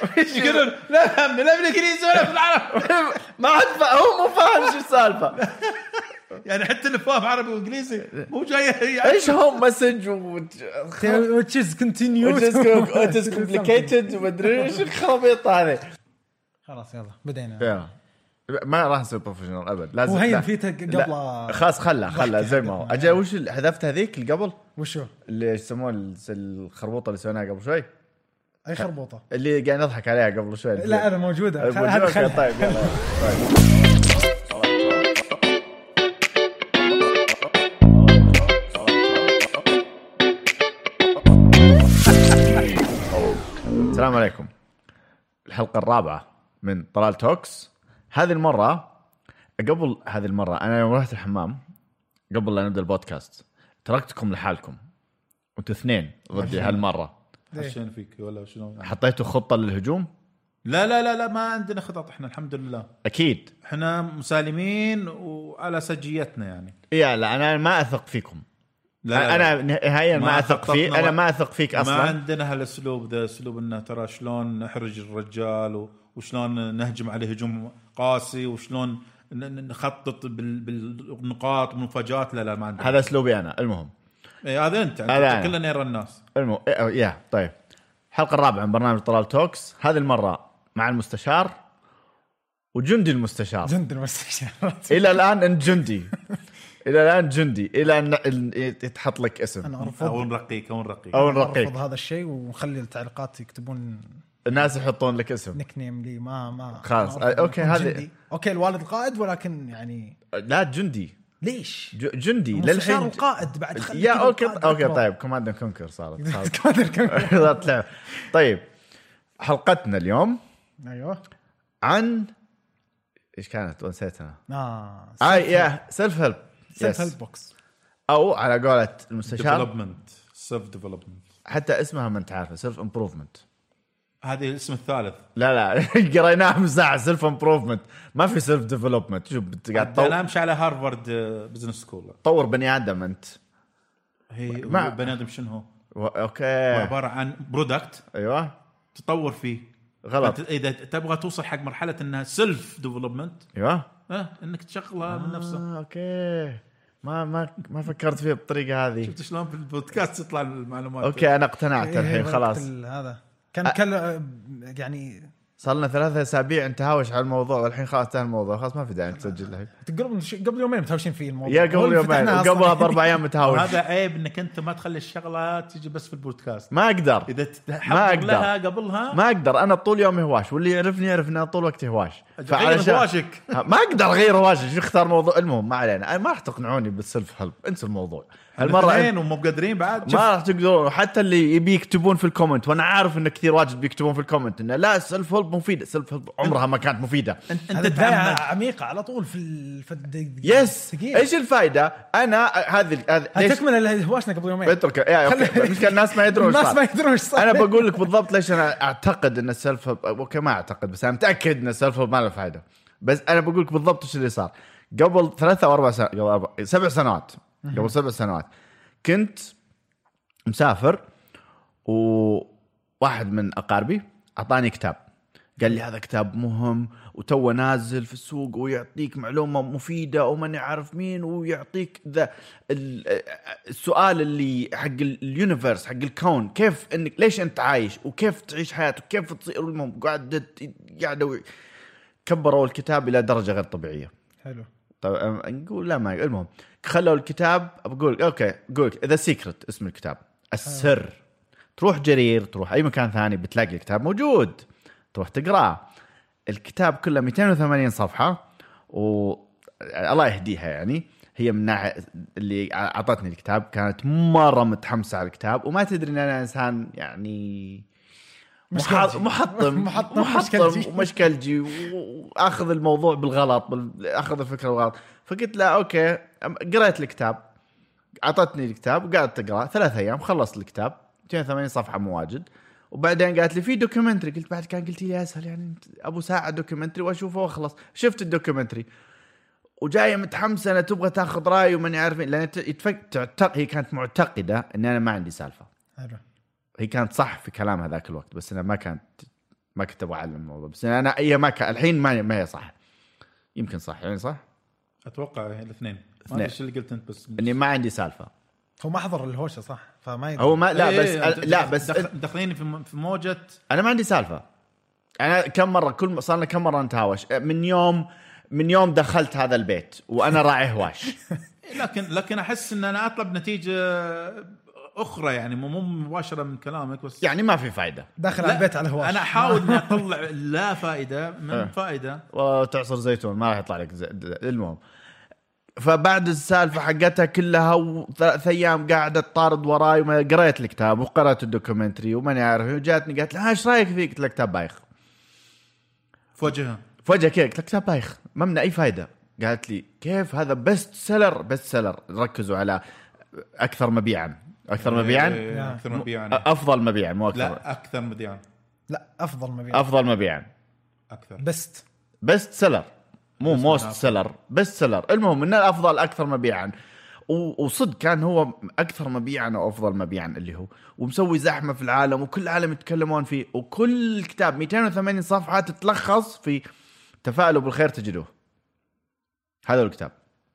يقولون لا فهمنا لا بالانجليزي ولا بالعربي. ما عاد هو مو فاهم شو السالفه. يعني حتى اللي فاهم عربي وانجليزي مو جاي ايش هوم مسج which is continued it is complicated ومدري ايش الخرابيط هذه. خلاص يلا بدينا. ما راح نصير بروفيشنال ابد. لازم وهي فيته قبل خلاص خله زي ما هو. اجل وش حذفت هذيك اللي قبل وشو اللي يسمون الخربوطه اللي سويناها قبل شوي. اي خربوطه اللي قاعد نضحك عليها قبل شوي. لا انا موجوده. طيب يلا السلام عليكم. الحلقة الرابعة من طلال توكس. هذه المرة أنا يوم رحت الحمام قبل لا نبدأ البودكاست تركتكم لحالكم وانتوا اثنين ضدي هالمرة. حشين فيك ولا شنو؟ حطيتوا خطة للهجوم؟ لا ما عندنا خطط احنا الحمد لله. أكيد احنا مسالمين وعلى سجيتنا يعني. إيه لا أنا ما أثق فيكم. لا أنا نهائيا ما أثق فيك. أنا ما أثق فيك أصلا. ما عندنا هالأسلوب ذا. أسلوب إنه ترى شلون نحرج الرجال وشلون نهجم عليه هجوم قاسي وشلون نخطط بالنقاط والمفاجآت. لا ما عندنا. هذا أسلوبي أنا. المهم إيه هذا أنت كلنا نرى الناس. المهم يا طيب. الحلقة الرابعة من برنامج طلال توكس. هذه المرة مع المستشار وجندي المستشار. إلى الآن أنت جندي. إلى أن يتحط لك اسم أو نرقيك نرفض هذا الشيء ونخلي التعليقات يكتبون الناس يحطون لك اسم نيك نيم لي ما خلاص أوكي. هذه أوكي الوالد القائد ولكن يعني لا جندي. ليش جندي للحين القائد بعد يا أوكي طيب كوماند كونكر صارت طيب حلقتنا اليوم أيوه عن إيش كانت ونسيتها سيلف هيلب بوكس أو على قولة المستشار سيلف ديفلوبمنت. حتى اسمها ما انت عارفه سيلف امبروفمنت. هذه الاسم الثالث. لا قريناها من ساعه. سيلف امبروفمنت ما في سيلف ديفلوبمنت. شوف قاعد انا امشي على هارفارد بزنس سكول. طور بني ادم انت. هي بني ادم شنو هو؟ اوكي عباره عن برودكت. ايوه تطور فيه. غلط. اذا تبغى توصل حق مرحله انها سيلف ديفلوبمنت ايوه انك تشغلها من نفسه. اوكي ما فكرت فيها بالطريقه هذه. شفت شلون في البودكاست تطلع المعلومات. اوكي انا اقتنعت الحين خلاص. هذا كان يعني صار لنا 3 أسابيع نتهاوش على الموضوع والحين خلاص انتهى الموضوع. خلاص ما في داعي تسجل الحين. قبل يومين متهاوشين فيه الموضوع. يا قبل يومين وقبلها ب4 أيام متهاوش. هذا عيب انك انت ما تخلي الشغلات تيجي بس في البودكاست. ما اقدر. اذا تحضر لها قبلها ما اقدر. انا طول يومي هواش واللي يعرفني يعرف ان انا طول وقتي هواش. غير هواشك. ما اقدر غير هواشك. شو اختار موضوع. المهم ما علينا. أنا ما راح تقنعوني بالسيلف هيلب. انسى الموضوع المرة ومو قادرين بعد. ما راح تقدرون. حتى اللي يبي يكتبون في الكومنت وانا عارف ان كثير واجد بيكتبون في الكومنت انه لا السيلف هيلب مفيدة. السيلف هيلب عمرها ما كانت مفيدة. انت دفاع عميقة على طول في يس. ايش الفائدة؟ انا هذه تكمل اللي هواشنا قبل يومين. مشكلة الناس ما يدرون ايش صار. انا بقول لك بالضبط ليش انا اعتقد ان السيلف هيلب اوكي ما اعتقد بس انا متأكد ان السيلف هيلب ما له فائدة. بس انا بقول لك بالضبط ايش اللي صار. قبل 3 أو 4 سنوات 7 سنوات قبل 7 سنوات كنت مسافر وواحد من أقاربي أعطاني كتاب قال لي هذا كتاب مهم وتو نازل في السوق ويعطيك معلومة مفيدة ومن يعرف مين ويعطيك ذا السؤال اللي حق اليونيفرس حق الكون كيف إنك ليش أنت عايش وكيف تعيش حياتك وكيف تصير. المهم قاعدوا كبروا الكتاب إلى درجة غير طبيعية. حلو. طيب نقول لا ما المهم خلوا الكتاب. بقول اوكي قولك اذا سيكرت اسم الكتاب السر. تروح جرير تروح اي مكان ثاني بتلاقي الكتاب موجود تروح تقراه. الكتاب كله 280 صفحة والله يهديها يعني. هي من ناحية اللي اعطتني الكتاب كانت مرة متحمسة على الكتاب وما تدري ان انا انسان يعني محطم ومشكلجي واخذ الموضوع بالغلط اخذ الفكره بالغلط. فقلت لا اوكي قرأت الكتاب. عطتني الكتاب وقعدت اقرا 3 أيام خلصت الكتاب 280 صفحه مواجد. وبعدين قالت لي في دوكيومنتري. قلت بعد كان قلت لي اسهل يعني ابو ساعه دوكيومنتري واشوفه واخلص. شفت الدوكيومنتري وجايه متحمسه انا تبغى تاخذ راي ومن يعرفين لان هي كانت معتقده ان انا ما عندي سالفه. هي كانت صح في كلام هذاك الوقت بس أنا ما كانت ما كنت ابغى اعلم الموضوع، بس انا اي ما كان الحين ما هي صح. يمكن صح يعني صح اتوقع الاثنين. اثنين. ما ادري اللي قلت انت بس اني ما عندي سالفه. هو ما حضر الهوشه صح فما يدري. هو ما لا إيه بس لا بس داخلين في موجه. انا ما عندي سالفه. انا كم مره صار كم مره نتهاوش من يوم دخلت هذا البيت وانا راعي هواش. لكن احس ان انا اطلب نتيجه اخرى يعني مو مباشره من كلامك بس يعني ما في فايده داخل على البيت على هواش. انا احاول اني اطلع لا فائده من فائده. وتعصر زيتون ما راح يطلع لك المهم. فبعد السالفه حقتها كلها وثلاث ايام قاعده تطارد وراي وما قريت الكتاب وقرأت الدوكيومنتري وماني عارف. وجاتني قالت لها ايش رايك فيه؟ قلت لها كتاب بايخ. فجأة كذا قلت لك كتاب بايخ ما من اي فايده. قالت لي كيف هذا بست سيلر ركزوا على اكثر مبيعا افضل مبيعا مو اكثر. لا اكثر مبيعا. لا افضل مبيعا اكثر بست سيلر مو موست سيلر بست سيلر. المهم ان الافضل اكثر مبيعا وصدق كان هو اكثر مبيعا او افضل مبيعا اللي هو ومسوي زحمه في العالم وكل العالم يتكلمون فيه. وكل كتاب 280 صفحه تتلخص في تفاؤلوا بالخير تجدوه. هذا الكتاب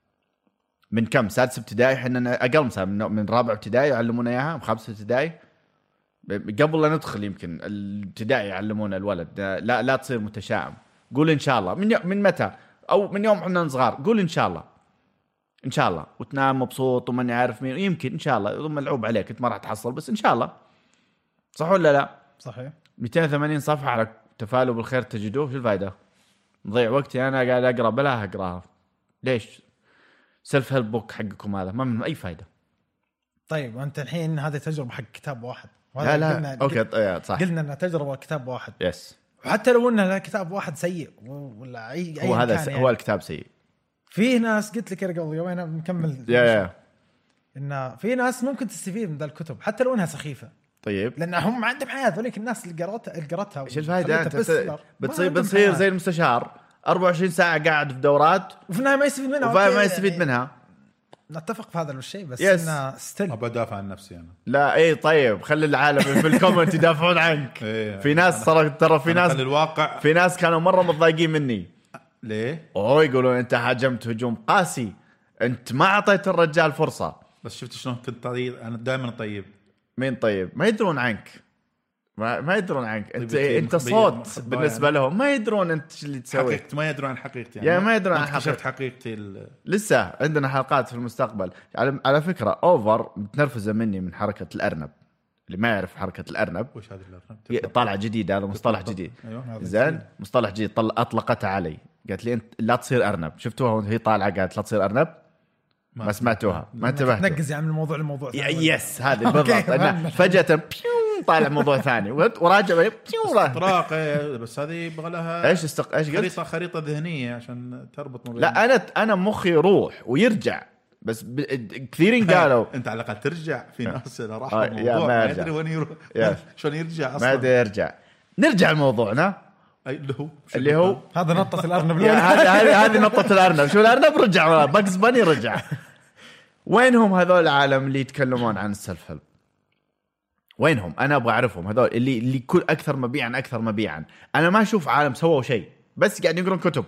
من كم سادس ابتدائي احنا اقل مثلا من رابع ابتدائي يعلمونا اياها بخامسه ابتدائي قبل لا ندخل يمكن الابتدائي يعلمونا الولد لا تصير متشائم. قول ان شاء الله من متى او من يوم احنا صغار قول ان شاء الله وتنام مبسوط وماني عارف مين يمكن ان شاء الله ملعوب عليك انت ما راح تحصل بس ان شاء الله. صح ولا لا؟ صحيح. 280 صفحه على تفاؤلوا بالخير تجدوه. شو الفائده؟ نضيع وقتي انا قاعد اقرا بلا اقراها. ليش؟ سيلف هيلب بوك حقكم هذا ما من اي فائده. طيب وانت الحين هذه تجربه حق كتاب واحد. لا اوكي صح قلنا انها تجربه كتاب واحد. يس. وحتى لو انها كتاب واحد سيء ولا اي هو هذا يعني. هو الكتاب سيء. فيه ناس قلت لك قبل يومين نكمل ان في ناس ممكن تستفيد من ذا الكتب حتى لو انها سخيفه. طيب لان هم عندهم حياه ذوليك الناس اللي قرأتها ايش الفائده؟ انت بتصير زي المستشار 24 ساعه قاعد في دورات وفي النهايه ما يستفيد منها. نتفق في هذا الشيء بس انه ستيل ابى ادافع عن نفسي انا. لا اي طيب خلي العالم في الكومنت يدافعون عنك. في ناس ترى في ناس الواقع في ناس كانوا مره متضايقين مني. ليه؟ يقولون انت هاجمت هجوم قاسي انت ما اعطيت الرجال فرصه. بس شفت شلون كنت طيب. انا دائما طيب. مين طيب؟ ما يدرون عنك ما يدرون عنك انت صوت بالنسبه يعني. لهم ما يدرون انت اللي تسوي حقيقتي ما يدرون عن حقيقتي يعني ما يدرون عن حقيقتي لسه عندنا حلقات في المستقبل. على فكره اوفر متنرفزه مني من حركه الارنب. اللي ما يعرف حركه الارنب وش هذا الارنب طالع جديد. هذا مصطلح جديد. زين مصطلح جديد اطلقتها علي قالت لي انت لا تصير ارنب. شفتوها وهي طالعه قالت لا تصير ارنب ما سمعتوها ما انتبهتوا. نقز يعني من الموضوع لموضوع يس هذه بالضبط أنا فجأة طالع موضوع ثاني وراجع طراق. بس هذه يبغى لها ايش قلت خريطة ذهنية عشان تربط لا انا مخي يروح ويرجع بس كثيرين قالوا انت على الاقل ترجع. في ناس راحوا الموضوع ما ادري وين يروح شلون يرجع اصلا. ما ادري يرجع. نرجع لموضوعنا اللي هو هذا نطة الارنب. هذه نطة الارنب. شو الارنب رجع باكس باني رجع. وينهم هذول العالم اللي يتكلمون عن السلف هيلب؟ وينهم؟ انا ابغى اعرفهم هذول اللي كل اكثر مبيعا. انا ما اشوف عالم سووا شيء بس قاعد يقرون كتب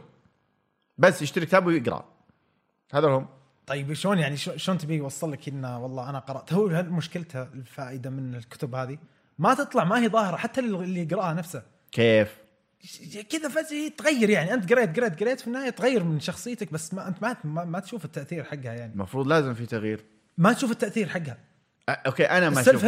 بس يشتري كتاب ويقرا. هذول هم. طيب شلون يعني شلون تبي يوصل لك انه والله انا قرات؟ هو مشكلته الفائده من الكتب هذه ما تطلع ما هي ظاهره حتى اللي يقراها نفسه. كيف كذا فجأة تغير يعني انت قريت في النهايه تغير من شخصيتك بس ما انت ما تشوف التاثير حقها. يعني المفروض لازم في تغيير ما تشوف التاثير حقها. اوكي انا ما اشوف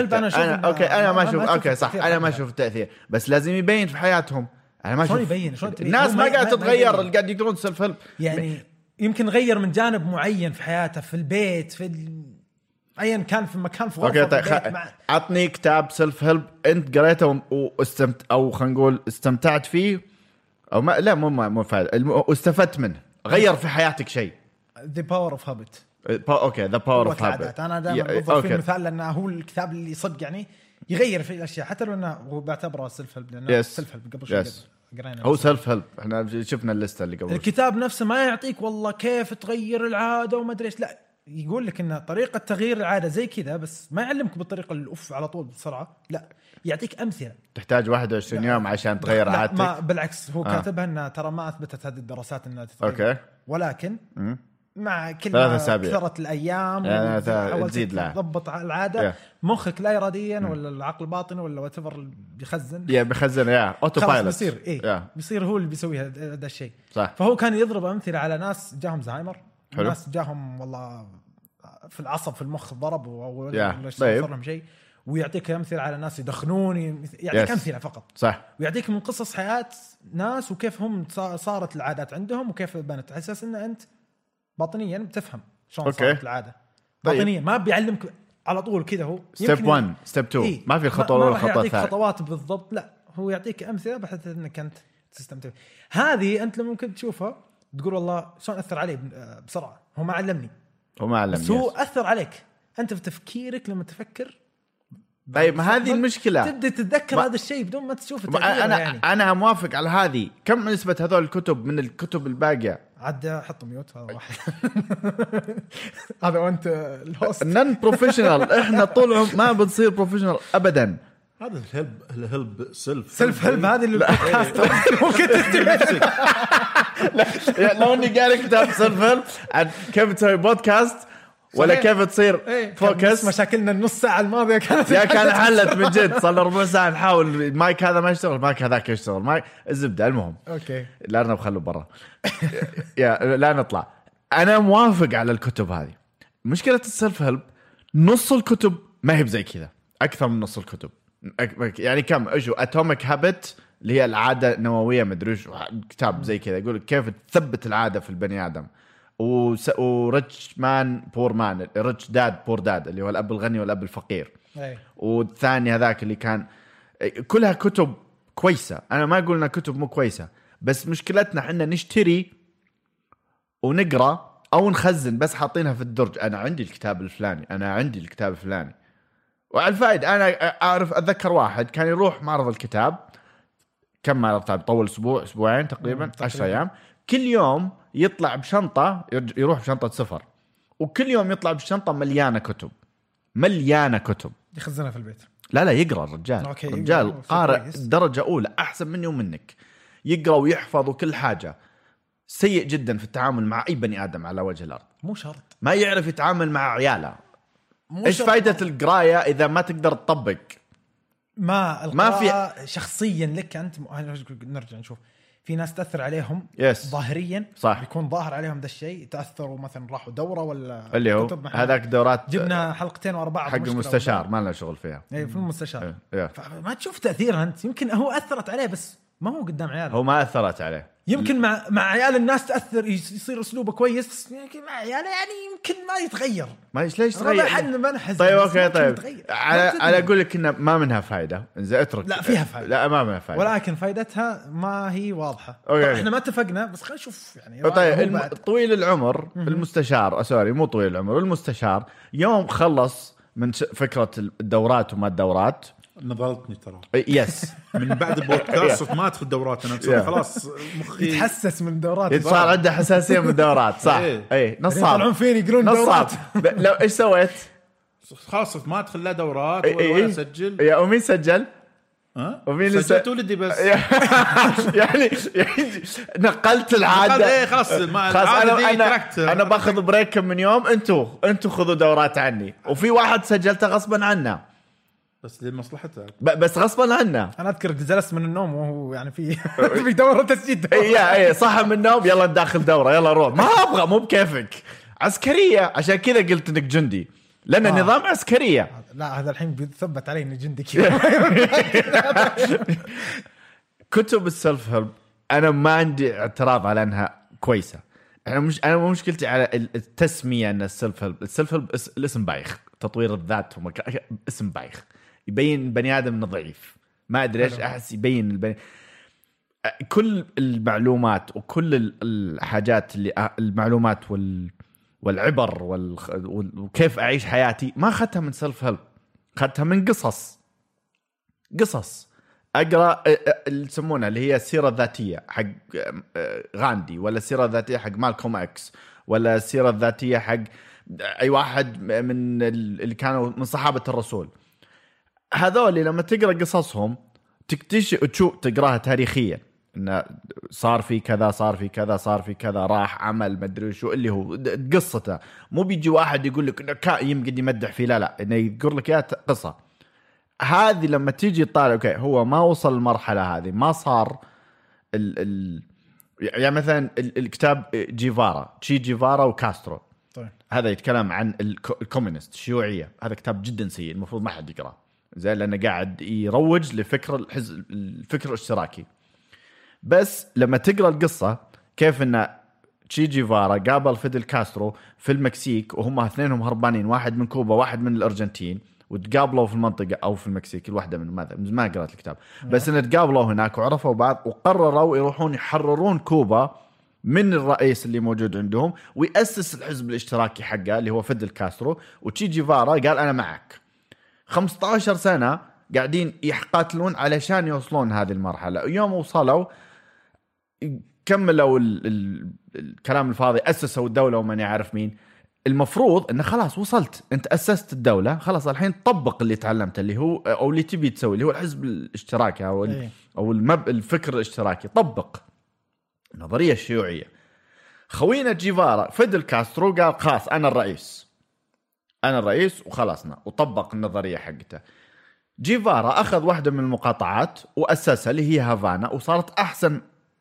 اوكي صح انا ما اشوف التاثير بس لازم يبين في حياتهم. انا ما اشوف يبين الناس ما قاعده تتغير اللي قاعد يقرون سيلف هيلب يعني يمكن غير من جانب معين في حياته في البيت ايا كان في مكان في غرفه. عطني كتاب سيلف هيلب انت قريته او خلينا نقول استمتعت فيه او ما لا مو فايده واستفدت منه غير في حياتك شيء. The Power of Habit. اوكي The Power of Habit. انا دائما بضرب فيه مثال لانه هو الكتاب اللي صدق يعني يغير في الاشياء حتى لو انه هو بعتبره سيلف هيلب لانه سيلف هيلب قبل شوي قرينا هو سيلف هيلب. احنا شفنا الليسته اللي قبل. الكتاب نفسه ما يعطيك والله كيف تغير العاده وما ادري ايش. لا يقول لك ان طريقه تغيير العاده زي كذا، بس ما يعلمك بالطريقه الاوف على طول بسرعه، لا يعطيك امثله. تحتاج 21 يوم عشان تغير لا عادتك. ما بالعكس، هو كاتبها انها ترى ما اثبتت هذه الدراسات انها تتغير. اوكي. ولكن مع كل 3 ما أسابيع. كثرت الايام تزيد لها تضبط العاده مخك لا اراديا ولا العقل الباطني ولا واتفر بيخزن بيخزن اوتو بايلوت، بيصير بيصير هو اللي بيسوي هذا الشيء. صح. فهو كان يضرب امثله على ناس جاهم زهايمر، حلو. ناس جاهم والله في العصب في المخ ضرب طيب. صار لهم شيء، ويعطيك امثله على ناس يدخنون، يعطيك امثله فقط. صح. ويعطيك من قصص حياه ناس وكيف هم صارت العادات عندهم وكيف بنت، على اساس ان انت باطنيا بتفهم شلون صارت العاده باطنيا. ما بيعلمك على طول كذا، هو ستيب 1 ستيب 2 ما في خطوه ولا خطوه ثانيه، خطوات بالضبط، لا هو يعطيك امثله بحيث انك انت تستمتع. هذه انت لما ممكن تشوفها تقول والله شلون اثر علي بسرعه، هو ما علمني بس هو اثر عليك انت في تفكيرك لما تفكر. طيب ما هذه المشكله، تبدا تتذكر هذا الشيء بدون ما تشوف انا يعني. انا موافق على هذه. كم نسبه هذول الكتب من الكتب الباقيه؟ عاد حط ميوت هذا واحد هذا وانت الهوست نن بروفيشنال، احنا طول ما بنصير بروفيشنال ابدا. هذا الهلب سيلف هيلب هذه البودكاست ممكن لو اني قاري كتاب سيلف هيلب عن كيف تسوي بودكاست ولا كيف تصير فوكس. مشاكلنا النص ساعه الماضيه كانت حلت من جد. صار لنا ربع ساعه نحاول المايك هذا ما يشتغل، المايك هذاك يشتغل، مايك الزبده. المهم اوكي لا نخلو برا لا نطلع. انا موافق على الكتب هذه. مشكله السيلف هيلب نص الكتب ما هي بزي كذا، اكثر من نص الكتب. يعني كم اتوميك هابت اللي هي العاده النوويه، مدري ايش كتاب زي كذا يقول كيف تثبت العاده في البني ادم. وريتش مان بور مان، ريتش داد بور داد اللي هو الاب الغني والاب الفقير. والثاني هذاك اللي كان، كلها كتب كويسه. انا ما اقول انها كتب مو كويسه، بس مشكلتنا احنا نشتري ونقرا او نخزن بس حاطينها في الدرج. انا عندي الكتاب الفلاني، انا عندي الكتاب الفلاني. وعلى الفائد انا اعرف اتذكر واحد كان يروح معرض الكتاب، كم معرض كتاب طول اسبوعين تقريبا 10 ايام، كل يوم يطلع بشنطه، يروح بشنطه سفر، وكل يوم يطلع بشنطه مليانه كتب يخزنها في البيت. لا يقرا الرجال. رجال قارئ درجه اولى، احسن مني ومنك، يقرا ويحفظ وكل حاجه. سيء جدا في التعامل مع اي بني ادم على وجه الارض. مو شرط ما يعرف يتعامل مع عياله. ايش فائده القرايه اذا ما تقدر تطبق؟ ما في شخصيا لك انت. نرجع نشوف في ناس تأثر عليهم ظاهريا، صح. بيكون ظاهر عليهم ده الشيء، تأثروا مثلا راحوا دورة ولا اللي هو هذاك دورات جبنا حلقتين ورا بعض حق المستشار ما لنا شغل فيها. في المستشار ما تشوف تأثيرها انت. يمكن هو أثرت عليه بس ما هو قدام عياله، هو ما أثرت عليه. يمكن مع عيال الناس تأثر، يصير أسلوبه كويس، يمكن مع عياله يعني يمكن ما يتغير. ما ليش يتغير؟ طيب اوكي طيب على اقول لك انه ما منها فائده. إذا اترك لا فيها فائده، لا ما منها فائده، ولكن فائدتها ما هي واضحه. احنا ما اتفقنا بس خلينا نشوف يعني. طيب طويل العمر المستشار، سوري مو طويل العمر، المستشار يوم خلص من فكره الدورات وما الدورات، نضلتني ترى يس من بعد البودكاست ما ادخل دورات. انا خلاص مخي يتحسس من الدورات، صار عنده حساسيه من الدورات. صح اي نصاب يطلعون فيني يقولون دورات. لو ايش سويت؟ خلاص ما ادخل لا دورات ولا اسجل. يا ومين سجل؟ ومين سجلت ولدي بس يعني نقلت العاده. خلاص انا باخذ بريك كم من يوم، انتوا خذوا دورات عني. وفي واحد سجلته غصبا عنه بس لمصلحته، بس غصبا عنه. انا اذكر جلست من النوم وهو يعني في في دوره تسجيل. اي صح من النوم، يلا نداخل دوره، يلا روح. ما ابغى، مو بكيفك، عسكريه. عشان كذا قلت انك جندي، لان نظام عسكريه. لا هذا الحين بيثبت علي اني جندي كذا. كتب السلف هيلب انا ما عندي اعتراض على انها كويسه. انا مشكلتي على التسميه، ان السلف هيلب الاسم بايخ. تطوير الذات اسم بايخ، يبين بني ادم انه ضعيف. ما ادري ايش، احس يبين كل المعلومات وكل الحاجات اللي المعلومات والعبر وكيف اعيش حياتي ما اخذتها من سلف هيلب، اخذتها من قصص اقرا اللي يسمونها اللي هي السيره الذاتيه حق غاندي، ولا السيره الذاتيه حق مالكوم اكس، ولا السيره الذاتيه حق اي واحد من اللي كانوا من صحابه الرسول، هذول لما تقرا قصصهم تكتشف تشوف تقراها تاريخيا انه صار في كذا صار في كذا صار في كذا راح عمل ما ادري شو اللي هو قصته. مو بيجي واحد يقول لك انه كائن قد يمدح فيه، لا انه يقول لك اياها قصه. هذه لما تيجي تطالع اوكي هو ما وصل المرحله هذه، ما صار يعني مثلا الكتاب تشي جيفارا وكاسترو، طيب. هذا يتكلم عن الكومونست الشيوعيه، هذا كتاب جدا سيء المفروض ما حد يقراه زي لانه قاعد يروج لفكر الفكر الاشتراكي. بس لما تقرا القصه كيف ان تشي جيفارا قابل فيدل كاسترو في المكسيك وهم اثنينهم هربانين، واحد من كوبا واحد من الارجنتين، وتقابلوا في المنطقه او في المكسيك الواحده من ماذا ما قرأت الكتاب بس ان تقابلوا هناك وعرفوا بعض وقرروا يروحون يحررون كوبا من الرئيس اللي موجود عندهم ويأسس الحزب الاشتراكي حقه اللي هو فيدل كاسترو. وتشي جيفارا قال انا معك. 15 سنه قاعدين يقاتلون علشان يوصلون هذه المرحله، يوم وصلوا كملوا الكلام الفاضي، أسسوا الدولة ومن يعرف مين. المفروض إنه خلاص وصلت أنت أسست الدولة، خلاص الحين طبق اللي تعلمته اللي هو أو اللي تبي تسوي اللي هو الحزب الاشتراكي أو الفكر الاشتراكي، طبق النظرية الشيوعية. خوينا جيفارا فيدل كاسترو قال خلاص أنا الرئيس وخلصنا، وطبق النظرية حقته. جيفارا أخذ واحدة من المقاطعات وأسسها اللي هي هافانا، وصارت أحسن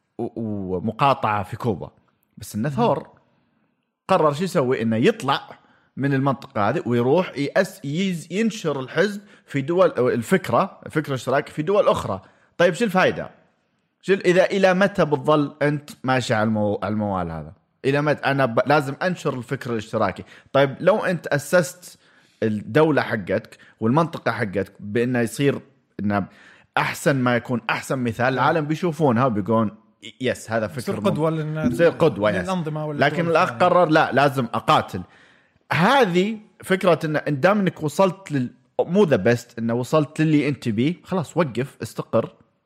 ومقاطعة في كوبا. بس إن ثور قرر شو يسوي، إنه يطلع من المنطقة هذه ويروح ينشر الحزب في دول الفكرة الاشتراكي في دول أخرى. طيب شو الفائدة؟ إذا إلى متى بتظل أنت ماشي على الموال هذا؟ إلى متى أنا لازم أنشر الفكر الاشتراكي؟ طيب لو أنت أسست الدولة حقتك والمنطقة حقتك بأنه يصير إنه أحسن ما يكون أحسن مثال العالم بيشوفونها وبيقولون يس هذا فكر يصير قدوة للأنظمة. لكن الأخ قرر لا لازم أقاتل. هذه فكرة إن دام إنك وصلت مو ذا بست إنه وصلت للي أنت بيه، خلاص وقف استقر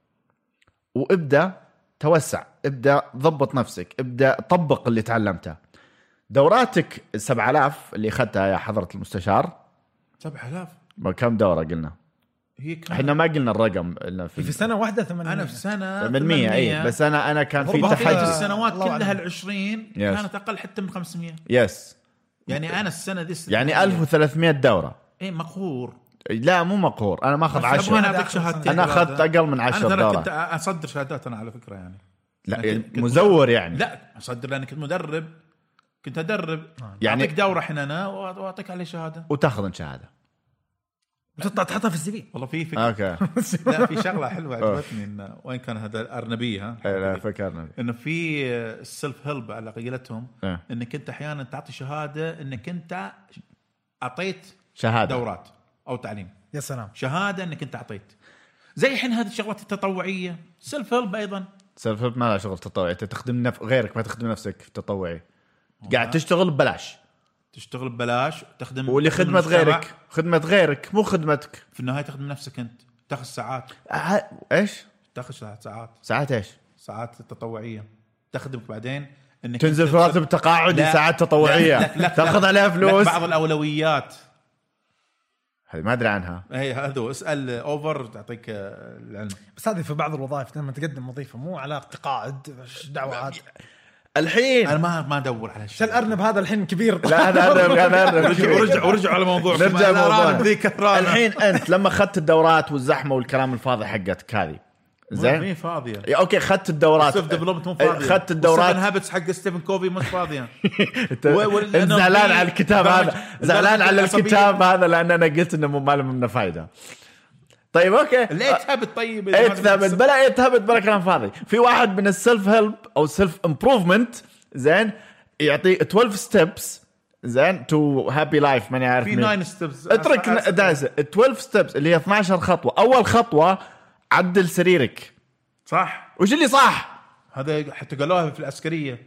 وابدأ توسع، ابدأ ضبط نفسك، ابدأ طبق اللي تعلمته. دوراتك 7000 اللي أخذتها يا حضرة المستشار 7000 كم دورة قلنا؟ احنا ما قلنا الرقم الا في سنه واحده 800. انا في سنه 800 اي بس انا كان في تحدي السنوات كلها ال20 كانت اقل حتى من 500. يس يعني انا السنه دي يعني 1300 دوره. ايه مقهور. لا مو مقهور، انا ما اخذ 10. انا اعطيك شهادتين، انا اخذت اقل من 10 دورات. انا كنت اصدر شهادات انا على فكره يعني. لا مزور يعني. لا اصدر لاني كنت مدرب، كنت ادرب يعني اعطيك دوره حين انا واعطيك عليه شهاده وتاخذ شهاده وتطلع تحطها في السي في. والله في فكره. اوكي لا في شغله حلوه عجبتني انه وين كان هذا ارنبي لا فكرنا انه في السيلف هيلب على قيلتهم انك انت احيانا تعطي شهاده انك انت اعطيت شهاده دورات او تعليم. يا سلام، شهاده انك انت اعطيت. زي الحين هذه الشغلات التطوعيه سيلف هيلب ايضا. سيلف هيلب ما له شغل تطوعي، تخدم غيرك ما تخدم نفسك في التطوعي. قاعد تشتغل ببلاش، تشتغل ببلاش، تخدم واللي خدمة غيرك، خدمة غيرك مو خدمتك. في النهاية تخدم نفسك أنت، تأخذ ساعات. إيش؟ تأخذ ساعات إيش؟ ساعات التطوعية تخدمك بعدين إنك تنزل في راتب التقاعدي ساعات تطوعية تأخذ عليها فلوس. بعض الأولويات هذه ما أدري عنها. هي هذا اسأل أوفر تعطيك العلم. بس هذه في بعض الوظائف لما تقدم وظيفة مو على تقاعد دعوات. الحين انا ما ادور على شيء. الارنب هذا الحين كبير. لا انا ورجعوا على الموضوع. نرجع الموضوع. الحين انت لما اخذت الدورات والزحمه والكلام الفاضي حقتك هذه زين مين فاضيه؟ اوكي اخذت الدورات سيلف ديفلوبمنت مو فاضيه. اخذت الدورات 7 هابتس حق ستيفن كوفي مش فاضيه. زعلان على الكتاب هذا، زعلان على الكتاب هذا لان انا قلت انه ما له منه فايده. طيب اوكي ليه تهبط؟ طيب تهبط بلا تهبط بلا كلام فاضي. في واحد من السيلف هيلب او سيلف امبروفمنت زين يعطي 12 ستيبس زين تو هابي لايف. ماني عارف في 9 ستيبس اترك دايسه 12 ستيبس اللي هي 12 خطوه. اول خطوه عدل سريرك. صح. وش اللي صح؟ هذا حتى قالوها في العسكريه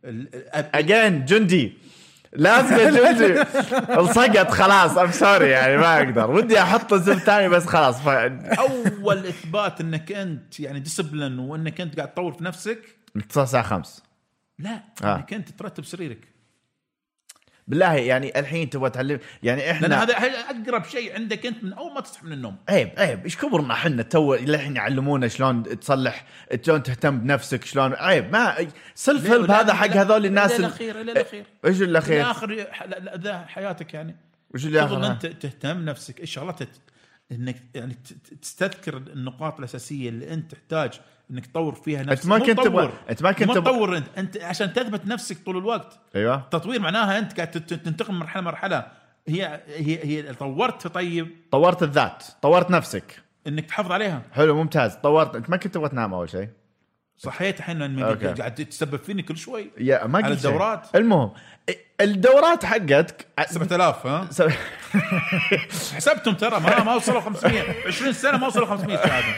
اجين جندي لازم جندي الصقت خلاص. ام سوري يعني ما اقدر، ودي احط زر ثاني بس خلاص. اول اثبات انك انت يعني ديسبلين وانك انت قاعد تطور في نفسك انك تصحى الساعه 5. لا انك انت ترتب سريرك. بالله يعني الحين تبغى تعلم يعني احنا لان هذا اقرب شيء عندك انت من اول ما تصحى من النوم. عيب ايش كبرنا احنا تو الحين يعلمونا شلون تصلح، شلون تهتم بنفسك، شلون عيب ما سيلف هيلب هذا حق هذول الناس الاخير ايش الاخير اخر ذا حياتك يعني وش اللي اخر انت تهتم نفسك ايش شغلات انك يعني تستذكر النقاط الاساسيه اللي انت تحتاج انك تطور فيها نفسك. انت ما كنت تطور انت عشان تثبت نفسك طول الوقت. ايوه التطوير معناها انت قاعد تنتقل مرحله هي طورت الذات، طورت نفسك انك تحافظ عليها. حلو ممتاز. طورت. انت ما كنت تبغى تنام اول شيء؟ صحيت الحين قاعد تتسبب فيني كل شوي يا ما على الدورات. المهم الدورات حقتك 7000 ها حسبتهم ترى ما وصلوا 500 20 سنه ما وصلوا 500 شهاده.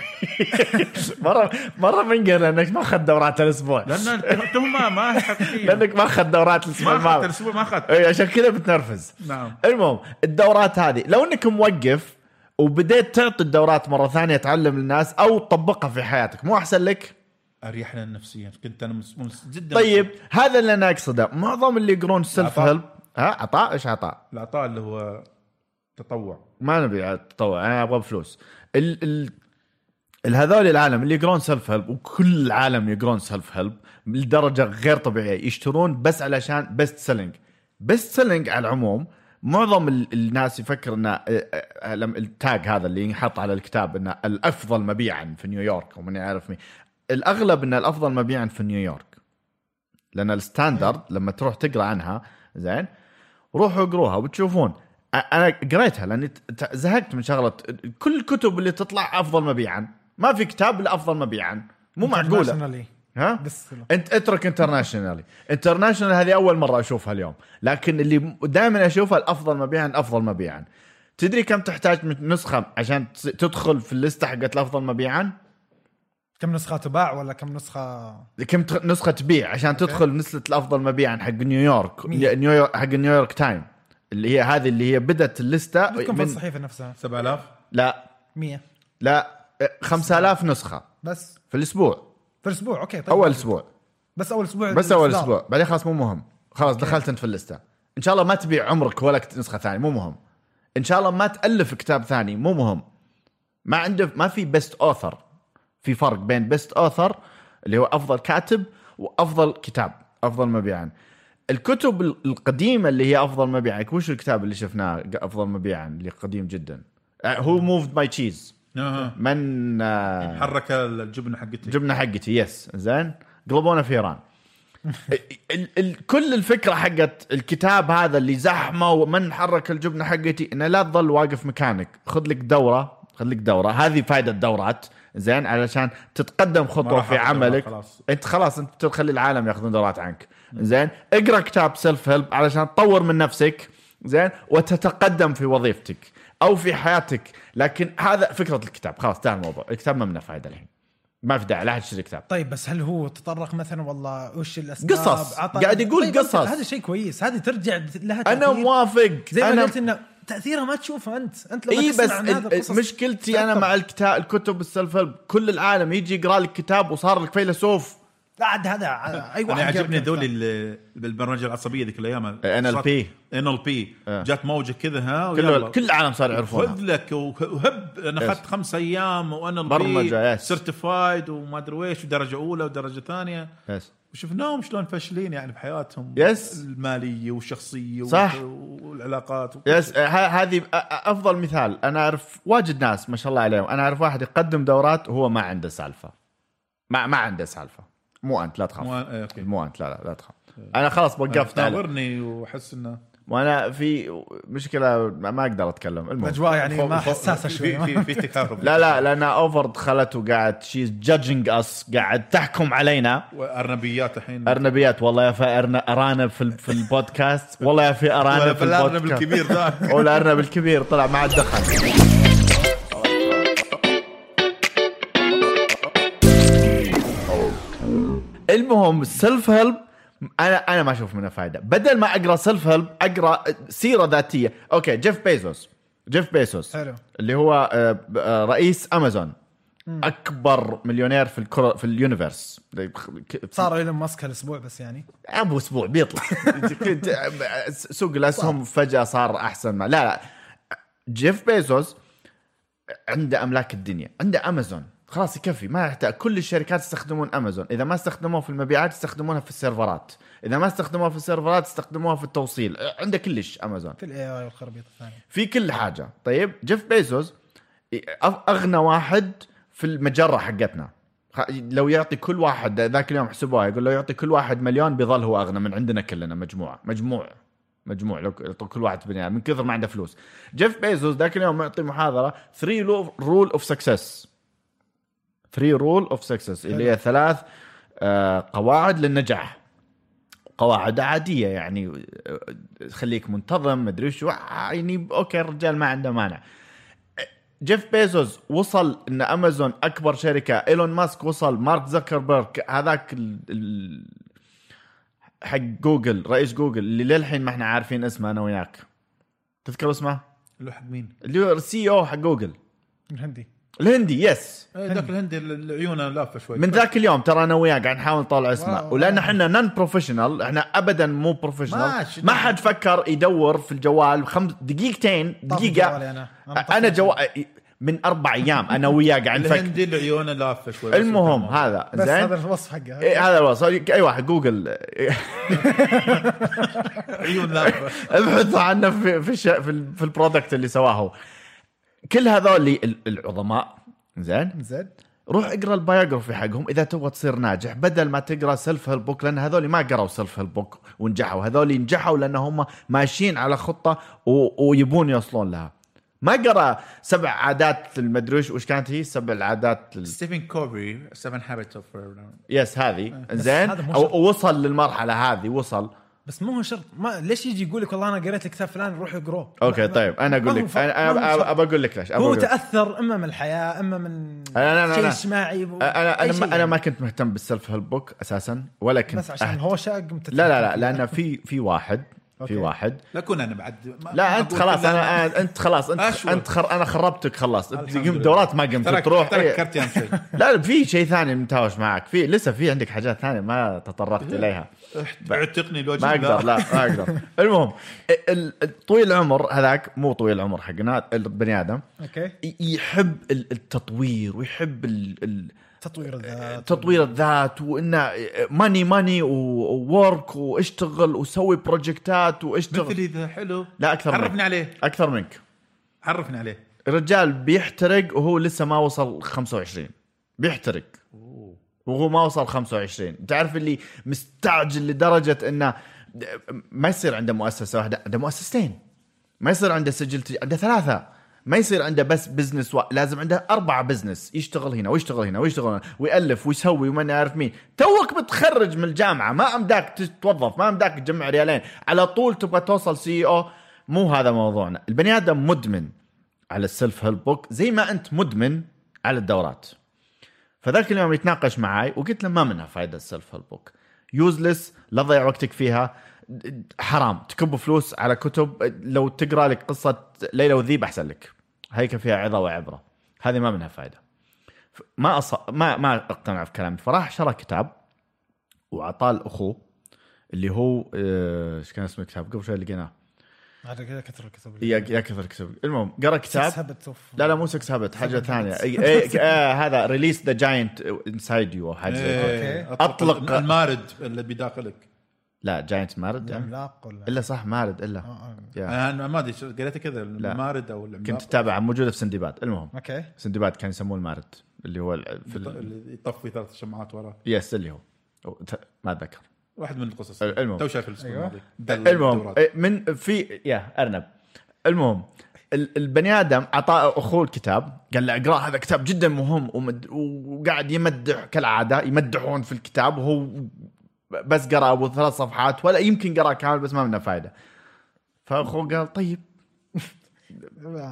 مره من قال انك ما اخذ دورات الاسبوع لان انتم ما حقيقيه لانك ما اخذ دورات الاسبوع ما اخذت اي عشان كذا بتنرفز. نعم. المهم الدورات هذه لو انك موقف وبديت تعطي الدورات مره ثانيه تعلم الناس او تطبقها في حياتك مو احسن لك؟ اريح لنا نفسيا. كنت انا جدا طيب هذا اللي انا اقصده. معظم اللي يقرون سيلف هيلب عطاء ايش عطاء؟ العطاء اللي هو تطوع. ما نبي تطوع انا ابغى فلوس. هذول العالم اللي يقرون سيلف هيلب وكل العالم يقرون سيلف هيلب لدرجه غير طبيعيه يشترون بس علشان بيست سيلينج على العموم. معظم الناس يفكر ان التاج هذا اللي ينحط على الكتاب انه الافضل مبيعا في نيويورك ومن يعرف مين. الاغلب ان الافضل مبيعا في نيويورك لان الستاندرد لما تروح تقرا عنها زين روحوا اقروها وتشوفون. انا قريتها لاني زهقت من شغله كل الكتب اللي تطلع افضل مبيعا. ما في كتاب الا افضل مبيعا مو معقوله. ها انت اترك انترناشونال هذه اول مره اشوفها اليوم. لكن اللي دائما اشوفها الافضل مبيعا. تدري كم تحتاج من نسخه عشان تدخل في الليسته حقت الافضل مبيعا؟ كم نسخة تباع ولا كم نسخة تبيع عشان تدخل نسلة الأفضل مبيعا حق نيويورك حق نيويورك تايم اللي هي هذه اللي هي بدت الليستة كم في الصحيفة نفسها 7000 لا 100 لا 5000 نسخة بس في الأسبوع أوكي طيب. أول أسبوع بس أول أسبوع بعدين خلاص مو مهم خلاص دخلت أنت في الليستة. إن شاء الله ما تبيع عمرك ولا نسخة ثانية مو مهم. إن شاء الله ما تألف كتاب ثاني مو مهم. ما في بيست أوثر. في فرق بين بيست أوثر اللي هو أفضل كاتب وأفضل كتاب أفضل مبيعا. الكتب القديمة اللي هي أفضل مبيعا وش الكتاب اللي شفناه أفضل مبيعا اللي قديم جدا هو moved my cheese من حرك الجبنة حقتي يس زين قلبونا في إيران. كل الفكرة حقت الكتاب هذا اللي زحمة ومن حرك الجبنة حقتي إنه لا تظل واقف مكانك. خذ لك دورة هذه فائدة الدورات زين علشان تتقدم خطوة في عملك. انت خلاص انت تخلي العالم ياخذون دورات عنك زين. اقرأ كتاب سيلف هيلب علشان تطور من نفسك زين وتتقدم في وظيفتك او في حياتك. لكن هذا فكرة الكتاب خلاص انتهى الموضوع. الكتاب ما منه فائدة الحين ما في داعي لا أحد يشتري كتاب. طيب بس هل هو تطرق مثلا والله وش الأسباب قصص قاعد يقول طيب قصص هذا شيء كويس. هذه ترجع لها تأثير. أنا موافق زي ما قلت إنه تأثيرها ما تشوفه أنت لما تسمع عن هذا القصص. مشكلتي أنا مع الكتب السيلف هيلب كل العالم يجي يقرأ لك كتاب وصار لك فيلسوف. لا هذا أي واحد. أنا عجبني ذول بالبرمجة العصبية ذيك الأيام NLP جات موجة كذا ها كل العالم صار يعرفونها. خذ لك وهب أنا أخذت 5 أيام وأنا برمجة سيرتيفايد وما أدري ويش ودرجة أولى ودرجة ثانية وشفناهم شلون فاشلين يعني بحياتهم المالية والشخصية والعلاقات هذه أفضل مثال. أنا أعرف واجد ناس ما شاء الله عليهم. أنا أعرف واحد يقدم دورات وهو ما عنده سالفة ما عنده سالفة. مو أنت لا تخاف مو أنت لا تخاف. أنا خلاص وقفت تناورني وأحس إنه وأنا في مشكلة ما أقدر أتكلم. الأجواء يعني ما حساسة شوي في تكهرب. لا لأن أوفر دخلت وقاعد she's judging us قاعد تحكم علينا. وأرنبيات الحين أرنبيات والله يا في أرانب في البودكاست والله يا في أرانب في الأرنب الكبير ذاك ولا الأرنب الكبير طلع مع الدخل. المهم السيلف هيلب انا ما اشوف منه فائده. بدل ما اقرا سيلف هيلب اقرا سيره ذاتيه. اوكي جيف بيزوس حلو. اللي هو رئيس امازون اكبر مليونير في الكره في اليونيفرس. صار إيلون ماسك هالاسبوع بس يعني ابو اسبوع بيطلع سوق الاسهم فجاه صار احسن. ما لا جيف بيزوس عنده املاك الدنيا، عنده امازون خلاص يكفي، ما يحتاج. كل الشركات يستخدمون امازون، اذا ما استخدموها في المبيعات يستخدمونها في السيرفرات، اذا ما استخدموها في السيرفرات يستخدموها في التوصيل. عنده كلش امازون في الاي اي والخربيط الثانيه في كل حاجه. طيب جيف بيزوس اغنى واحد في المجره حقتنا. لو يعطي كل واحد ذاك اليوم حسبوها، يقول لو يعطي كل واحد مليون بيظل هو اغنى من عندنا كلنا مجموع لو كل واحد بني من كثر ما عنده فلوس. جيف بيزوس ذاك اليوم يعطي محاضره 3 رول اوف سكسس، 3 رول اوف سكسس اللي هي 3 قواعد للنجاح. قواعد عاديه يعني خليك منتظم مدري شو يعني. اوكي الرجال ما عنده مانع. جيف بيزوس وصل ان امازون اكبر شركه، ايلون ماسك وصل، مارك زكربيرج هذاك حق جوجل رئيس جوجل اللي للحين ما احنا عارفين اسمه انا وياك. تذكر اسمه؟ اللي حق مين؟ اللي هو السي او حق جوجل الهندي يس ذاك الهندي العيونه لافه شوي. من ذاك اليوم ترى انا وياك قاعد نحاول نطلع اسمه، ولان احنا نون بروفيشنال، احنا ابدا مو بروفيشنال. ما حد فكر يدور في الجوال 5 دقيقتين دقيقه. انا جوال من 4 أيام انا وياه قاعد نفكر. الهندي العيونه لافه شوي. المهم هذا زين، هذا الوصف حقه. هذا الوصف. اي واحد جوجل عيون لافه ابحثوا عنه في البرودكت اللي سواه. كل هذول العظماء زين روح اقرا البايوغرافي حقهم اذا تبغى تصير ناجح، بدل ما تقرا سيلف هيلب بوك، لان هذول ما قراوا سيلف هيلب بوك ونجحوا. هذول نجحوا لانهم ماشيين على خطه ويبون يوصلون لها. ما قرا 7 عادات المدروش وش كانت هي 7 عادات ستيفن كوفي 7 هابتس اوف يس هذه زين او وصل للمرحله هذه وصل. بس مو شرط. ما ليش يجي يقول لك والله انا قريت الكتاب فلان روح اقراه. اوكي طيب انا اقول لك انا ابى اقول لك ليش. هو تاثر اما من الحياه اما من شيء اجتماعي. انا ما كنت مهتم بالسيلف هيلب بوك اساسا ولا كنت بس عشان هو شاق. لا لان في واحد في واحد. لا كون انا بعد لا انت خلاص انت خلاص انت انا خربتك خلاص. دورات ما قمت تروح لا في شيء ثاني متهاوش معك. في لسه في عندك حاجات ثانيه ما تطرقت اليها. اعتقني الوجه ما اقدر ما اقدر. المهم طويل العمر هذاك مو طويل العمر حقنا البني ادم يحب التطوير ويحب تطوير الذات وإنه ماني وورك واشتغل وسوي بروجكتات واشتغل. مثل إذا حلو. لا أكثر عرفني عليه. أكثر منك. عرفني عليه. الرجال بيحترق وهو لسه ما وصل 25. بيحترق وهو ما وصل 25. تعرف اللي مستعجل لدرجة إنه ما يصير عنده مؤسسة واحدة، عنده مؤسستين. ما يصير عنده سجل عنده 3. ما يصير عنده بس بزنس لازم عنده 4 بزنس. يشتغل هنا ويشتغل هنا ويشتغل هنا ويألف ويسوي وما نعرف مين. توك بتخرج من الجامعة ما أمداك تتوظف، ما أمداك تجمع ريالين على طول تبغى توصل CEO. مو هذا موضوعنا. البني آدم مدمن على السيلف هيلب بوك زي ما أنت مدمن على الدورات. فذاك اليوم يتناقش معاي وقلت له ما منها فايدة السيلف هيلب بوك، يوزلس، لا تضيع وقتك فيها، حرام تكب فلوس على كتب. لو تقرأ لك قصة ليلى وذيب أحسن لك، هيك فيها عظة وعبرة. هذه ما منها فائدة. ما اقتنع في كلامي. فراح شرى كتاب وعطاه لأخوه اللي هو ايش كان اسمه الكتاب قبل شوي لقيناه. هذا كذا كثر الكتب يا كثر الكتب. المهم قرأ كتاب. لا مو سكس هابت، حاجة ثانية. هذا ريليس ذا جاينت انسايد يو حاجة. أطلق المارد اللي بداخلك. لا جاينت مارد عملاق ولا إلا صح مارد إلا أنا ما أدري قريته كذا المارد أو العملاق. كنت تتابع موجودة في سندباد. المهم أوكي سندباد كان يسموه المارد اللي هو اللي يطفي 3 شمعات وراه. يس اللي هو ما أتذكر واحد من القصص. المهم تو شايف الأسبوع الماضي. المهم من في أرنب. المهم البني آدم عطاه أخوه الكتاب قال له اقرأ هذا كتاب جدا مهم وقاعد يمدح كالعادة يمدحون في الكتاب وهو بس قرأ أبو 3 صفحات ولا يمكن قرأ كامل بس ما منه فايدة. فأخوه قال طيب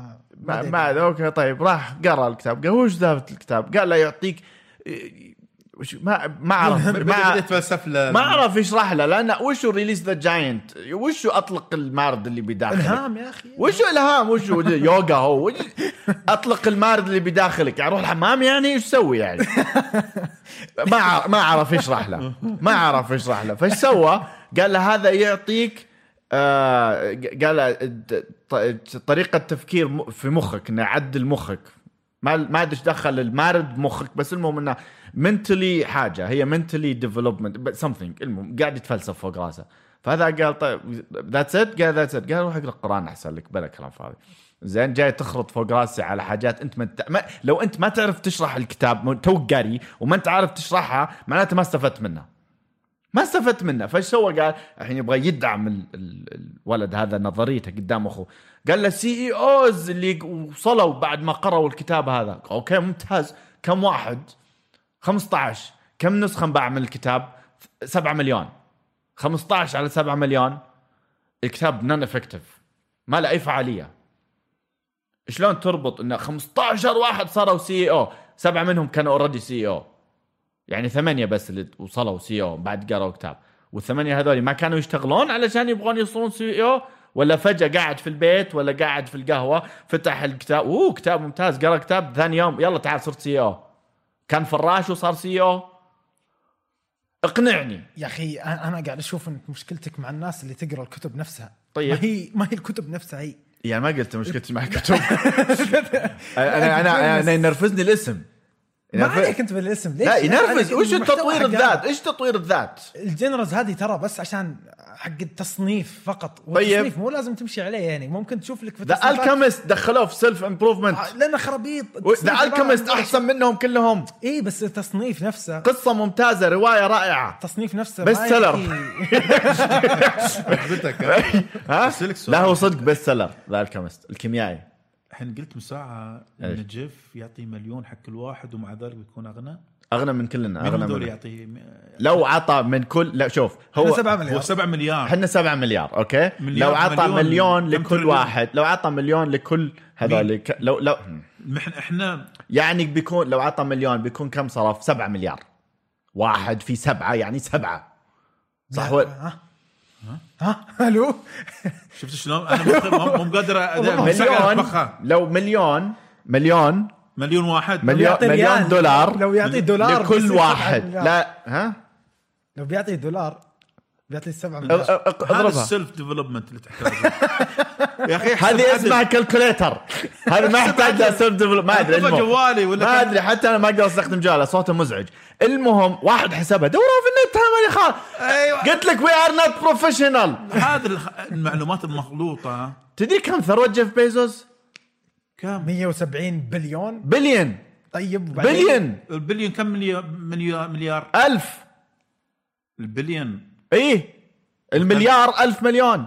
ما أوكي طيب. راح قرأ الكتاب قال وش ذا الكتاب؟ قال له يعطيك ما اعرف ما اعرف يشرح له، لان وشو ريليس ذا جاينت، وشو اطلق المارد اللي بداخلك، الهام يا اخي، وشو الهام، وشو يوغا هو اطلق المارد اللي بداخلك، يعني اروح الحمام يعني ايش اسوي يعني؟ ما اعرف يشرح له، ما اعرف يشرح له. فايش سوى؟ قال له هذا يعطيك قال طريقه تفكير في مخك، انه يعدل مخك. ما ادري دخل المارد مخك، بس المهم انه mentally حاجه، هي mentally development something. المهم قاعد يتفلسف فوق راسه. فهذا قال طيب that's it، قال روح اقرا القرآن احسن لك بلا كلام فاضي. زين جاي تخرط فوق راسي على حاجات انت لو انت ما تعرف تشرح الكتاب، توك قاري وما انت عارف تشرحها، معناته ما استفدت منه. فايش سوى؟ قال الحين يبغى يدعم الولد هذا نظريته قدام اخوه. قال له CEOs اللي وصلوا بعد ما قرأوا الكتاب هذا. اوكي ممتاز. كم واحد؟ 15. كم نسخة انباع من الكتاب؟ 7 مليون. 15 على 7 مليون الكتاب نون افكتيف، ما له اي فعالية. شلون تربط ان 15 واحد صاروا CEO، 7 منهم كانوا اوريدي CEO، يعني 8 بس اللي وصلوا CEO بعد قرأوا كتاب، وال8 هذول ما كانوا يشتغلون علشان يبغون يصيرون CEO، ولا فجأة قاعد في البيت ولا قاعد في القهوة فتح الكتاب، كتاب ممتاز، قرأ كتاب، ثاني يوم يلا تعال صرت CEO. كان فراش وصار CEO. اقنعني يا أخي. أنا قاعد أشوف أن مشكلتك مع الناس اللي تقرأ الكتب نفسها. طيب ما هي الكتب نفسها هي. يعني ما قلت مشكلتي مع الكتب. أنا ينرفزني الاسم. ما عليك انت بالاسم ليش؟ لا ينرفز. وش التطوير الذات؟ ايش تطوير الذات؟ الجنرز هذه ترى بس عشان حق التصنيف فقط، والتصنيف مو لازم تمشي عليه. يعني ممكن تشوف لك في ذا الكيمست دخلوه في سيلف امبروفمنت لانه خرابيط. ذا الكيمست احسن منهم كلهم. اي بس التصنيف نفسه قصه ممتازه، روايه رائعه، تصنيف نفسه بست سيلر. لا هو صدق بست سيلر ذا الكيمست الكيميائي. الحين قلت من ساعة إن جيف يعطي مليون حق كل واحد ومع ذلك بيكون أغنى من كلنا. أغنى من يعطيه لو عطى من كل. لا شوف هو 7 مليار. احنا 7 مليار أوكي. لو عطى مليون لكل واحد، لو عطى مليون لكل هذول لو احنا يعني بيكون لو عطى مليون بيكون كم صرف؟ 7 مليار. واحد في 7 يعني 7 صح الو شفت شلون انا مو قادر لو مليون واحد مليون دولار، لو يعطي دولار لكل واحد. لا لو بيعطي دولار بيعطي 7 مليار. هذا السيلف ديفلوبمنت اللي تحتاجه يا اخي. هذه اسمها كالكوليتر. هذا ما يحتاج له سيلف ديفلوبمنت. ما ادري جوالي ولا ما ادري، حتى انا ما اقدر استخدم جواله، صوته مزعج. المهم واحد حسبها دوروا في النت. أيوة. قلت لك وي ار نوت بروفيشنال. هذه المعلومات المخلوطه. تدري كم ثروة جيف بيزوس؟ كم؟ 170 بليون. طيب البليون كم مليار؟ 1000. البليون ايه المليار 1000 مليون.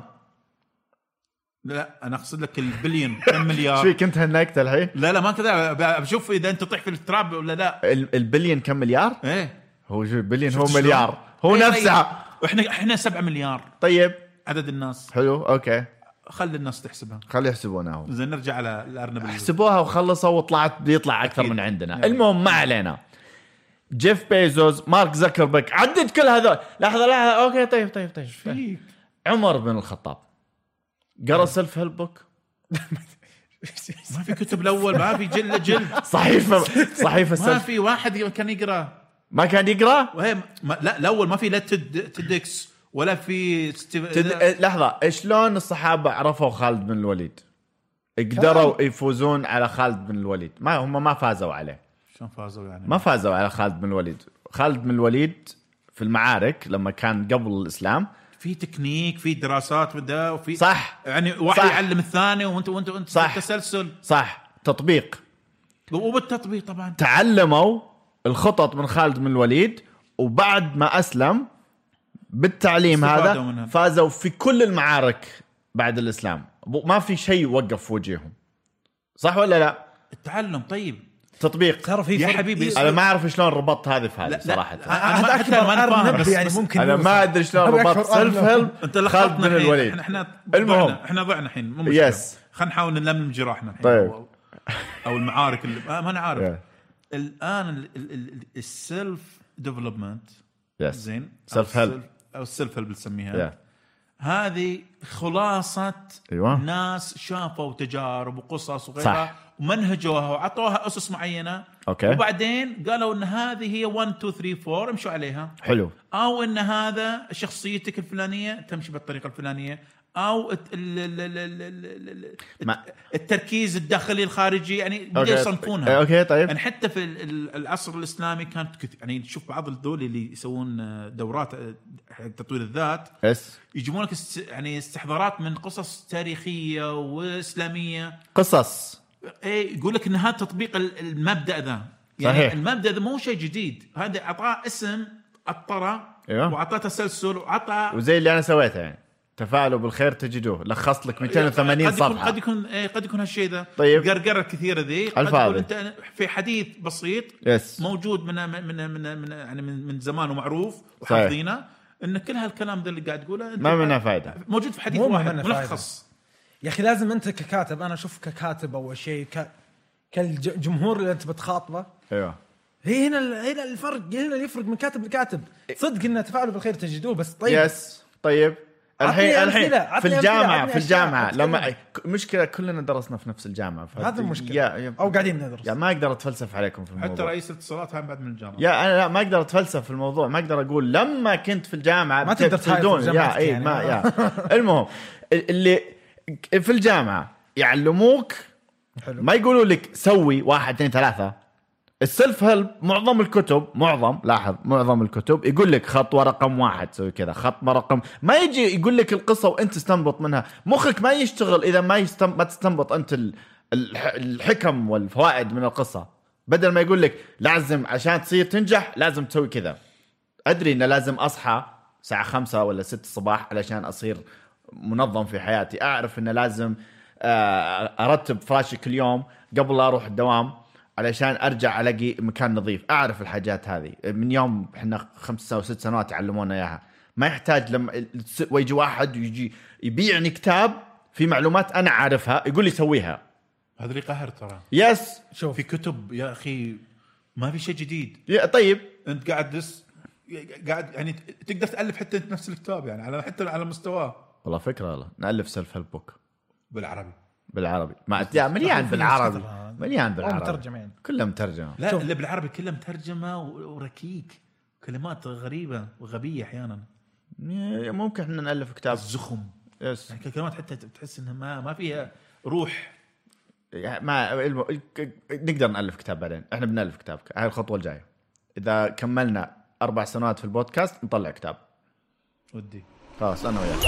لا انا اقصد لك البليون كم مليار. شو كنت هنكت الحين؟ لا ما كذا، بشوف اذا انت تطيح في التراب ولا لا. البليون كم مليار؟ ايه هو شو البليون هو مليار هو نفسها. احنا 7 مليار. طيب عدد الناس حلو اوكي، خلي الناس تحسبها، خلي يحسبونها. زين نرجع على الارنب. حسبوها وخلصوا وطلعت بيطلع اكثر من عندنا. المهم ما علينا. جيف بيزوس، مارك زكربرج، عدد كل هذول. لحظه اوكي طيب فيك عمر بن الخطاب قرأ سيلف هيلب بوك؟ ما في كتب الاول، ما في جلد صحيفه ما في واحد كان يقرا. ما كان يقرا. لا الاول ما في لا تدكس ولا في لحظه، شلون الصحابه عرفوا خالد بن الوليد؟ قدروا يفوزون على خالد بن الوليد؟ هم ما فازوا عليه. شلون فازوا يعني؟ ما فازوا على خالد بن الوليد. خالد بن الوليد في المعارك لما كان قبل الإسلام في تكنيك، في دراسات بدا، وفي صح يعني واحد يعلم الثاني وانت صح تسلسل صح تطبيق. وبالتطبيق طبعا تعلموا الخطط من خالد بن الوليد، وبعد ما أسلم بالتعليم هذا فازوا في كل المعارك بعد الإسلام. ما في شيء وقف في وجههم. صح ولا لا؟ التعلم طيب تطبيق يا حبيبي. انا ما اعرف شلون ربطت هذه في هذه صراحه. هذا اكبر ارنب يعني ممكن. انا ما ادري شلون ربطت سيلف هيلب خالد بن الوليد. المهم احنا ضعنا الحين مو مشكله. خلينا نحاول نلمم جراحنا الحين. طيب. او المعارك اللي ما انا عارف. الان السيلف ديفلوبمنت زين سيلف هيلب او السيلف هيلب بنسميها هذه خلاصه ناس شافوا تجارب وقصص وغيرها ومنهجوها وعطوها اسس معينه وبعدين قالوا ان هذه هي 1 2 3 4 امشوا عليها حلو او ان هذا شخصيتك الفلانيه تمشي بالطريقه الفلانيه او التركيز الداخلي الخارجي يعني بدأوا يصنفونها. اوكي طيب يعني حتى في العصر الاسلامي كانت يعني تشوف بعض الدول اللي يسوون دورات تطوير الذات يجيبون لك يعني استحضارات من قصص تاريخيه واسلاميه قصص يقول لك ان هذا تطبيق المبدا ذا يعني صحيح. المبدا ذا مو شيء جديد هذا اعطاه اسم اطره وعطاه تسلسل وعطى وزي اللي انا سويته يعني تفاعلوا بالخير تجدوه لخصت لك 280 صفحه قد يكون هالشيء ذا طيب قرقره كثيره ذي قد يكون انت في حديث بسيط موجود من زمان ومعروف وحافظينه ان كل هالكلام ذا اللي قاعد تقوله ما منه فائده موجود في حديث واحد ملخص. يا اخي لازم انت ككاتب انا اشوف ككاتب اول شيء كالجمهور اللي انت بتخاطبه ايوه هي هنا الفرق هنا اللي يفرق من كاتب لكاتب صدق ان تفاعلوا بالخير تجدوه بس طيب طيب الحين في الجامعة لما مشكلة كلنا درسنا في نفس الجامعة هذا المشكلة أو قاعدين ندرس ما أقدر أتفلسف عليكم في الموضوع حتى رئيس الاتصالات هم بعد من الجامعة أنا لا ما أقدر أتفلسف في الموضوع ما أقدر أقول لما كنت في الجامعة ما تقدر تحدون المهم اللي في الجامعة يعلموك ما يقولوا لك سوي 1 2 3 السلف هيلب معظم الكتب يقول لك خطوة رقم 1 سوي كذا خطوة رقم ما يجي يقول لك القصة وانت تستنبط منها مخك ما يشتغل إذا ما تستنبط انت الحكم والفوائد من القصة بدل ما يقول لك لازم عشان تصير تنجح لازم تسوي كذا أدري إن لازم أصحى الساعة 5 ولا 6 الصباح علشان أصير منظم في حياتي أعرف إن لازم أرتب فراشي كل يوم قبل لا أروح الدوام علشان أرجع ألاقي مكان نظيف أعرف الحاجات هذه من يوم إحنا 5 أو 6 سنوات يعلمونا إياها ما يحتاج لما ويجي واحد ويجي يبيعني كتاب في معلومات أنا عارفها يقول لي سويها هذا اللي قهر ترى شوف في كتب يا أخي ما في شيء جديد طيب أنت قاعد يعني تقدر تألف حتى نفس الكتاب يعني حتى على مستواه والله فكرة والله نألف سيلف هيلب بوك بالعربي ما مليان بالعربي مترجمين كلهم مترجمة لا اللي بالعربي كله مترجمة وركيك كلمات غريبة وغبية أحيانا ممكن احنا نألف كتاب الزخم يعني كلمات حتى تحس انها ما فيها روح يعني نقدر نألف كتاب بعدين احنا بنألف كتاب هاي الخطوة الجاية إذا كملنا 4 سنوات في البودكاست نطلع كتاب ودي خلاص أنا وياك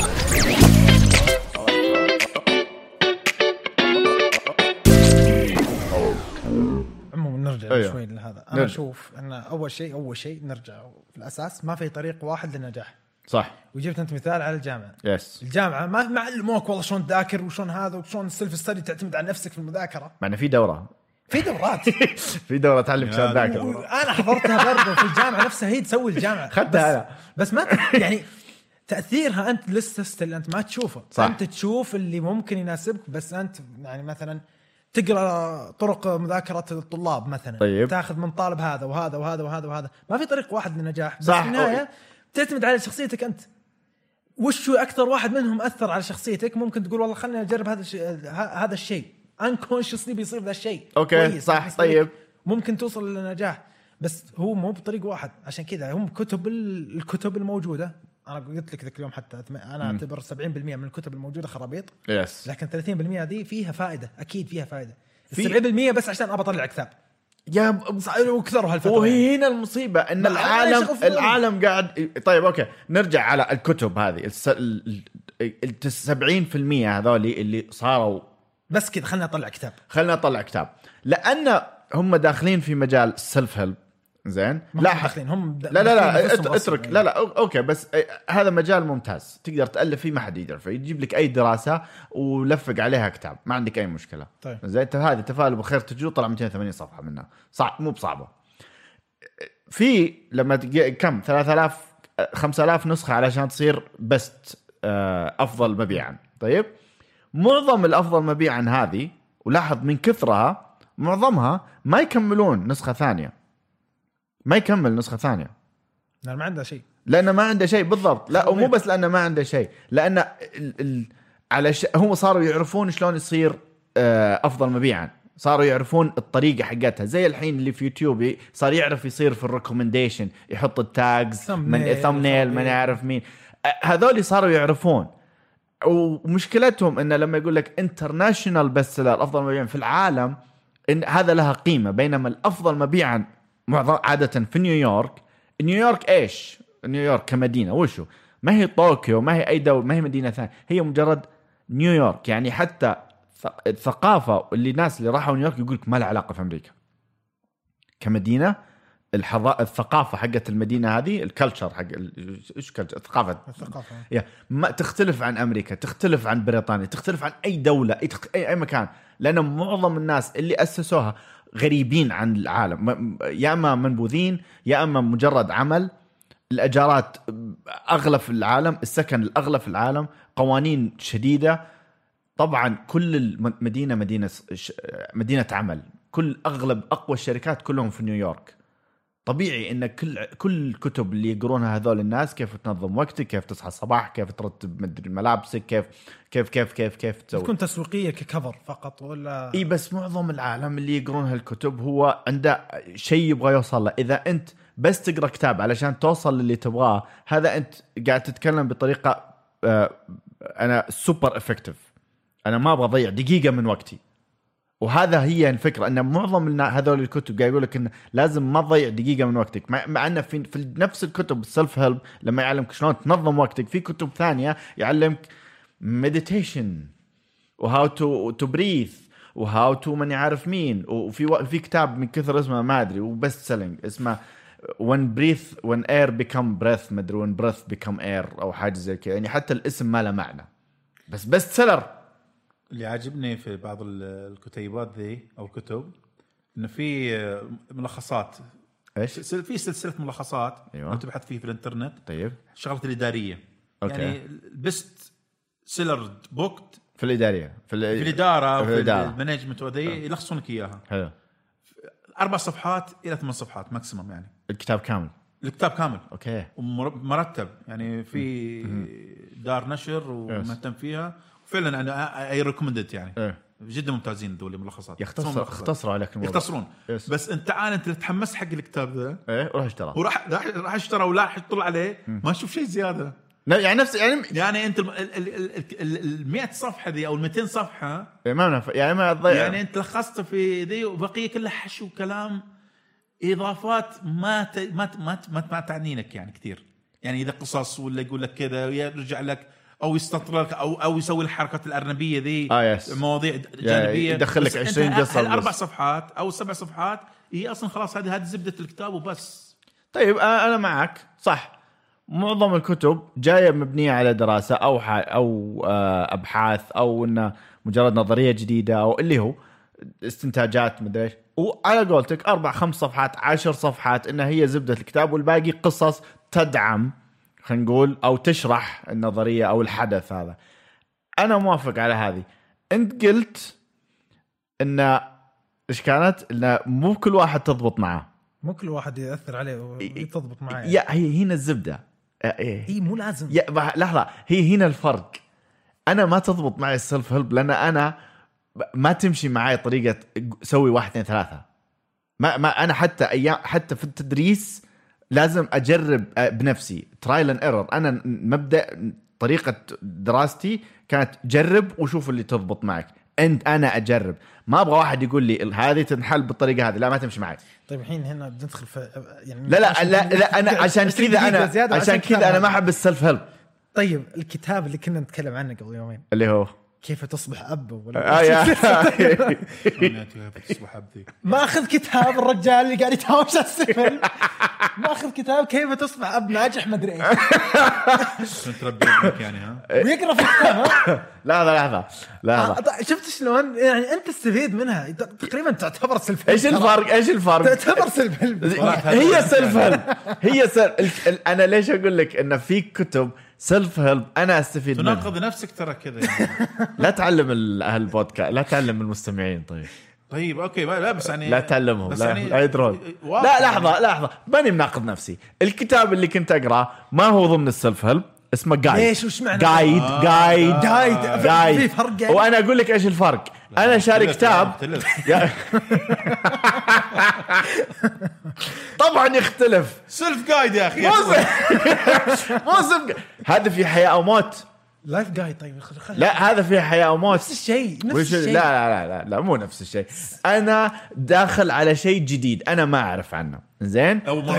عموما نرجع شوي لهذا أنا أشوف أن أول شيء نرجع في الأساس ما في طريق واحد للنجاح صح وجبت أنت مثال على الجامعة الجامعة ما معلموك والله شلون تذاكر وشلون هذا وشلون السلف ستدي تعتمد على نفسك في المذاكرة معنا في دورات في دورة تعلم شلون تذاكر أنا حضرتها برضه في الجامعة نفسها هي تسوي الجامعة خدتها بس ما يعني تأثيرها أنت لسه اللي أنت ما تشوفه صح. أنت تشوف اللي ممكن يناسبك بس أنت يعني مثلا تقرأ طرق مذاكرة الطلاب مثلا طيب. تأخذ من طالب هذا وهذا وهذا وهذا وهذا ما في طريق واحد للنجاح بس صح. في النهاية تعتمد على شخصيتك أنت وش أكثر واحد منهم أثر على شخصيتك ممكن تقول والله خلنا نجرب هذا الشيء unconsciously بيصير ذا الشيء أوكي صح طيب ممكن توصل للنجاح بس هو مو بطريق واحد عشان كذا هم الكتب الموجودة أنا قلت لك ذاك اليوم حتى أنا أعتبر 70% من الكتب الموجودة خرابيط لكن 30% دي فيها فائدة أكيد فيها فائدة 70% بس عشان أبى أطلع كتاب يا وكثروا هالفترة وهي هنا المصيبة إن العالم قاعد طيب أوكي نرجع على الكتب هذه 70% هذولي اللي صاروا بس كذا خلنا نطلع كتاب لأن هم داخلين في مجال السلف هيلب زين لا اترك لا اوكي بس هذا مجال ممتاز تقدر تألف فيه ما حد يقدر فيه يجيب لك اي دراسة ولفق عليها كتاب ما عندك اي مشكلة طيب. زين هذه تفاعل بخير تجو طلع 280 صفحة منها صعب مو بصعبة في لما كم 3000 5000 نسخة علشان تصير بست افضل مبيعا طيب معظم الافضل مبيعا هذه ولاحظ من كثرها معظمها ما يكملون نسخة ثانية ما يكمل نسخة ثانية لأنه ما عنده شيء. لأنه ما عنده شيء بالضبط. لا ومو بس لأنه ما عنده شيء، لأن هم صاروا يعرفون شلون يصير أفضل مبيعا، صاروا يعرفون الطريقة حقتها. زي الحين اللي في يوتيوب صار يعرف يصير في الريكومنديشن يحط التاجز من ثامنيل من يعرف مين، هذول صاروا يعرفون. ومشكلتهم إن لما يقول لك انترناشنال بس سيلر أفضل مبيعا في العالم، إن هذا لها قيمة، بينما الأفضل مبيعا عادة في نيويورك إيش؟ نيويورك كمدينة وشو؟ ما هي طوكيو، ما هي أي دولة، ما هي مدينة ثانية، هي مجرد نيويورك. يعني حتى الثقافة اللي الناس اللي راحوا نيويورك يقولك ما لها علاقة في أمريكا كمدينة. الثقافة حقت المدينة هذه، الكالتشر حق إيش الثقافة ما تختلف عن أمريكا، تختلف عن بريطانيا، تختلف عن أي دولة، أي مكان، لأن معظم الناس اللي أسسوها غريبين عن العالم، يا أما منبوذين يا أما مجرد عمل. الأجارات أغلى في العالم، السكن الأغلى في العالم، قوانين شديدة. طبعا كل المدينة مدينة عمل، كل أغلب أقوى الشركات كلهم في نيويورك. طبيعي إن كل الكتب اللي يقرونها هذول الناس، كيف تنظم وقتك، كيف تصحى الصباح، كيف ترتب مدري ملابسك، كيف تسوي، تكون تسويقية ككفر فقط ولا بس معظم العالم اللي يقرون هالكتب هو عنده شيء يبغى يوصل له. إذا أنت بس تقرأ كتاب علشان توصل للي تبغاه، هذا أنت قاعد تتكلم بطريقة أنا سوبر إفكتيف، أنا ما أبغى أضيع دقيقة من وقتي. وهذا هي الفكرة، أن معظم هذول الكتب قاعد يقولك أن لازم ما تضيع دقيقة من وقتك. مع أن في نفس الكتب السلف هيلب لما يعلمك شلون تنظم وقتك، في كتب ثانية يعلمك meditation وهاو تو بريث وهاو تو من يعرف مين. وفي كتاب من كثر اسمه ما أدري وبست سيلينج اسمه when air become breath، ما أدري when breath become air أو حاجة زي كذا. يعني حتى الاسم ما له معنى، بس سيلر. اللي عاجبني في بعض الكتيبات ذي أو كتب إنه في ملخصات. إيش؟ في سلسلة ملخصات. أيوة. تبحث فيه في الإنترنت. طيب. الشغلات الإدارية. أوكي. يعني بست سيلر بوكت في الإدارية، في الإدارة وفي المانجمنت وذي يلخصونك إياها. حلو. 4 صفحات إلى 8 صفحات ماكسيمم. يعني الكتاب كامل. أوكي. ومرتب، يعني في دار نشر ومهتم فيها فعلا. أنا أي ريكومندد يعني. جدا ممتازين دول ملخصات. يختصروا عليك الموضوع. يختصرون. بس انت تعال انت تحمس حق الكتاب ذا راح اشترى ولا طلع عليه ما اشوف شيء زياده. لا يعني نفس يعني انت ال 100 صفحه ذي او ال 200 صفحه ما يعني ما تضيع. يعني انت لخصت في ذي وبقيه كلها حشو كلام اضافات ما تعنينك يعني كثير. يعني اذا قصص ولا يقول لك كذا يرجع لك او يستطرق او يسوي الحركات الارنبيه ذي. مواضيع جانبيه يدخل لك 20 قصه. 4 صفحات او 7 صفحات هي اصلا خلاص هذه زبده الكتاب وبس. طيب انا معك صح. معظم الكتب جايه مبنيه على دراسه او ابحاث او انه مجرد نظريه جديده او اللي هو استنتاجات مدري ايش. وعلى قولتك 4-5 صفحات 10 صفحات انها هي زبده الكتاب، والباقي قصص تدعم خلينا نقول أو تشرح النظرية أو الحدث هذا. أنا موافق على هذه. أنت قلت إن إيش كانت؟ إن مو كل واحد تضبط معه، مو كل واحد يأثر عليه ويتضبط معه. هي هنا الزبدة. هي مو لازم. لحظة، هي هنا الفرق. أنا ما تضبط معي السلف هيلب لأن أنا ما تمشي معي طريقة سوي 1 2 3. ما أنا حتى في التدريس لازم أجرب بنفسي ترايل اند ايرور. أنا مبدأ طريقة دراستي كانت جرب وشوف اللي تضبط معك. أنا أجرب، ما أبغى واحد يقول لي هذه تنحل بالطريقة هذه، لا ما تمشي معي. طيب الحين هنا بندخل في يعني لا أنا عشان كذا أنا ما أحب السلف هيلب. طيب الكتاب اللي كنا نتكلم عنه قبل يومين اللي هو كيف تصبح أب ولا تصبح أب دي. ما أخذ كتاب الرجال اللي قاعد يتهاوش السفل، ما أخذ كتاب كيف تصبح أب ناجح ما أدري إيش. تربي ابنك يعني ويقرأ في الكتاب. لا شفت شلون يعني أنت تستفيد منها تقريبا تعتبر سلف. إيش الفرق؟ تعتبر سلف. هي سلف هيلب. أنا ليش أقول لك إن في كتب سلف هيلب أنا أستفيد منها. تناقض نفسك ترى كذا يعني. لا تعلم أهل البودكاست، لا تعلم المستمعين. طيب طيب اوكي لا بس يعني لا تعلمهم بس لا يعني لا يدرون. لا لحظه ماني مناقض نفسي. الكتاب اللي كنت اقراه ما هو ضمن السيلف هيلب، اسمه جايد. ليش وش معنى جايد في فرق يعني. وانا اقول لك ايش الفرق. انا شاري كتاب طبعا يختلف. سيلف جايد يا اخي مو هذا في حياة او موت. لايف جايد. طيب لا هذا فيه حياة او موت. نفس الشيء لا مو نفس الشيء. انا داخل على شيء جديد انا ما اعرف عنه. زين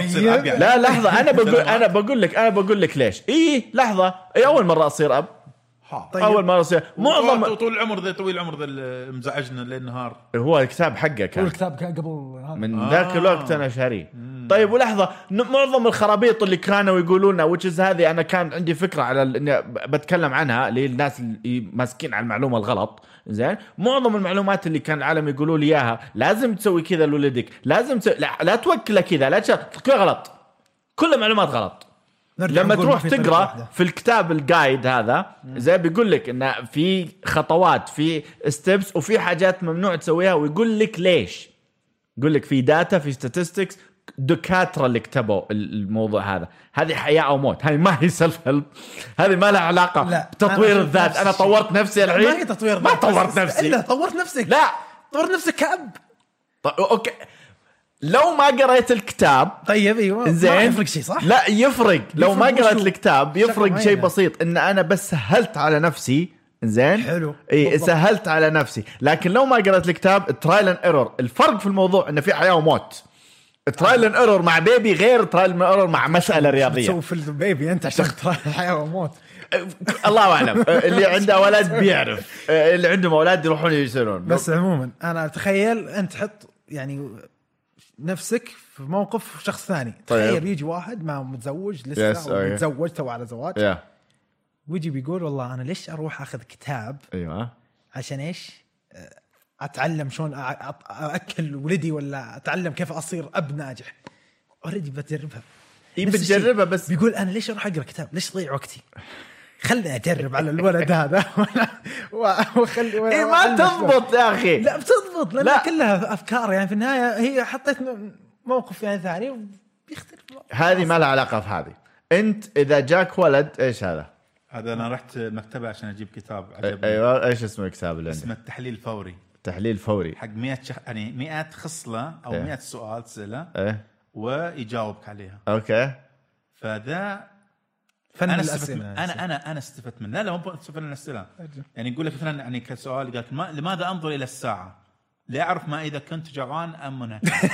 لا لحظة انا بقول لك ليش. لحظة اول مرة اصير اب. طيب. اول ما اصير معظم طول العمر ذا طويل العمر ذا مزعجنا ليل نهار. هو الكتاب حقه كان. هو الكتاب كان قبل من ذاك الوقت انا شاريه. طيب ولحظه معظم الخرابيط اللي كانوا يقولونها وتشز هذه انا كان عندي فكره على اني بتكلم عنها للناس اللي ماسكين على المعلومه الغلط. زين معظم المعلومات اللي كان العالم يقولوا لي اياها لازم تسوي كذا لولدك لازم لا توكله كذا لا كل غلط. كل معلومات غلط. لما تروح تقرأ في الكتاب الجايد هذا زي بيقول لك إن في خطوات في ستيبس وفي حاجات ممنوع تسويها ويقول لك ليش. يقول لك في داتا في statistics دكاترة اللي كتبوا الموضوع هذا. هذه حياة أو موت. هذه ما هي سيلف هيلب. هذه ما لها علاقة بتطوير الذات. أنا طورت نفسي الحين. ما هي تطوير ما طورت نفسي. إلا طورت نفسك. لا طورت نفسك كأب. أوكي لو ما قرأت الكتاب طيب ايوه ما يفرق شيء صح. لا يفرق لو ما قرأت الكتاب يفرق شيء بسيط ان انا بس سهلت على نفسي. زين حلو سهلت على نفسي. لكن لو ما قرأت الكتاب ترايل اند ايرور. الفرق في الموضوع انه في حياة وموت. ترايل اند ايرور مع بيبي غير ترايل اند ايرور مع مسألة رياضية. تسوي في البيبي انت عشان ترايل حياة وموت. الله اعلم. اللي عنده اولاد بيعرف. اللي عندهم اولاد يروحون يسيرون. بس عموما انا اتخيل انت تحط يعني نفسك في موقف شخص ثاني. تخيل يجي واحد ما متزوج لسه أو متزوج تو على زواج ويجي بيقول والله أنا ليش أروح أخذ كتاب عشان إيش أتعلم شلون أأكل ولدي ولا أتعلم كيف أصير أب ناجح. أريد بتجربها. بتجربها بس بيقول أنا ليش أروح أقرأ كتاب ليش ضيع وقتي خلني أجرب على الولد هذا وخلي ما تضبط يا أخي. لا بتضبط لأن كلها أفكار يعني في النهاية هي حطيت موقف يعني ثاني وبيختلف. هذه ما لها علاقة في هذه. أنت إذا جاك ولد إيش هذا أنا رحت المكتبة عشان أجيب كتاب عجبني. أيوة إيش اسمه الكتاب اللي اسمه التحليل الفوري. تحليل فوري حق 100 يعني 100 خصلة أو 100 سؤال تسأله ويجاوبك عليها. أوكي فذا أنا استفدت منه. لا مو استفدت من الأسئلة. يعني يقول لك مثلا يعني كسؤال قالك لماذا أنظر إلى الساعة لأعرف ما إذا كنت جوعان أم منهك.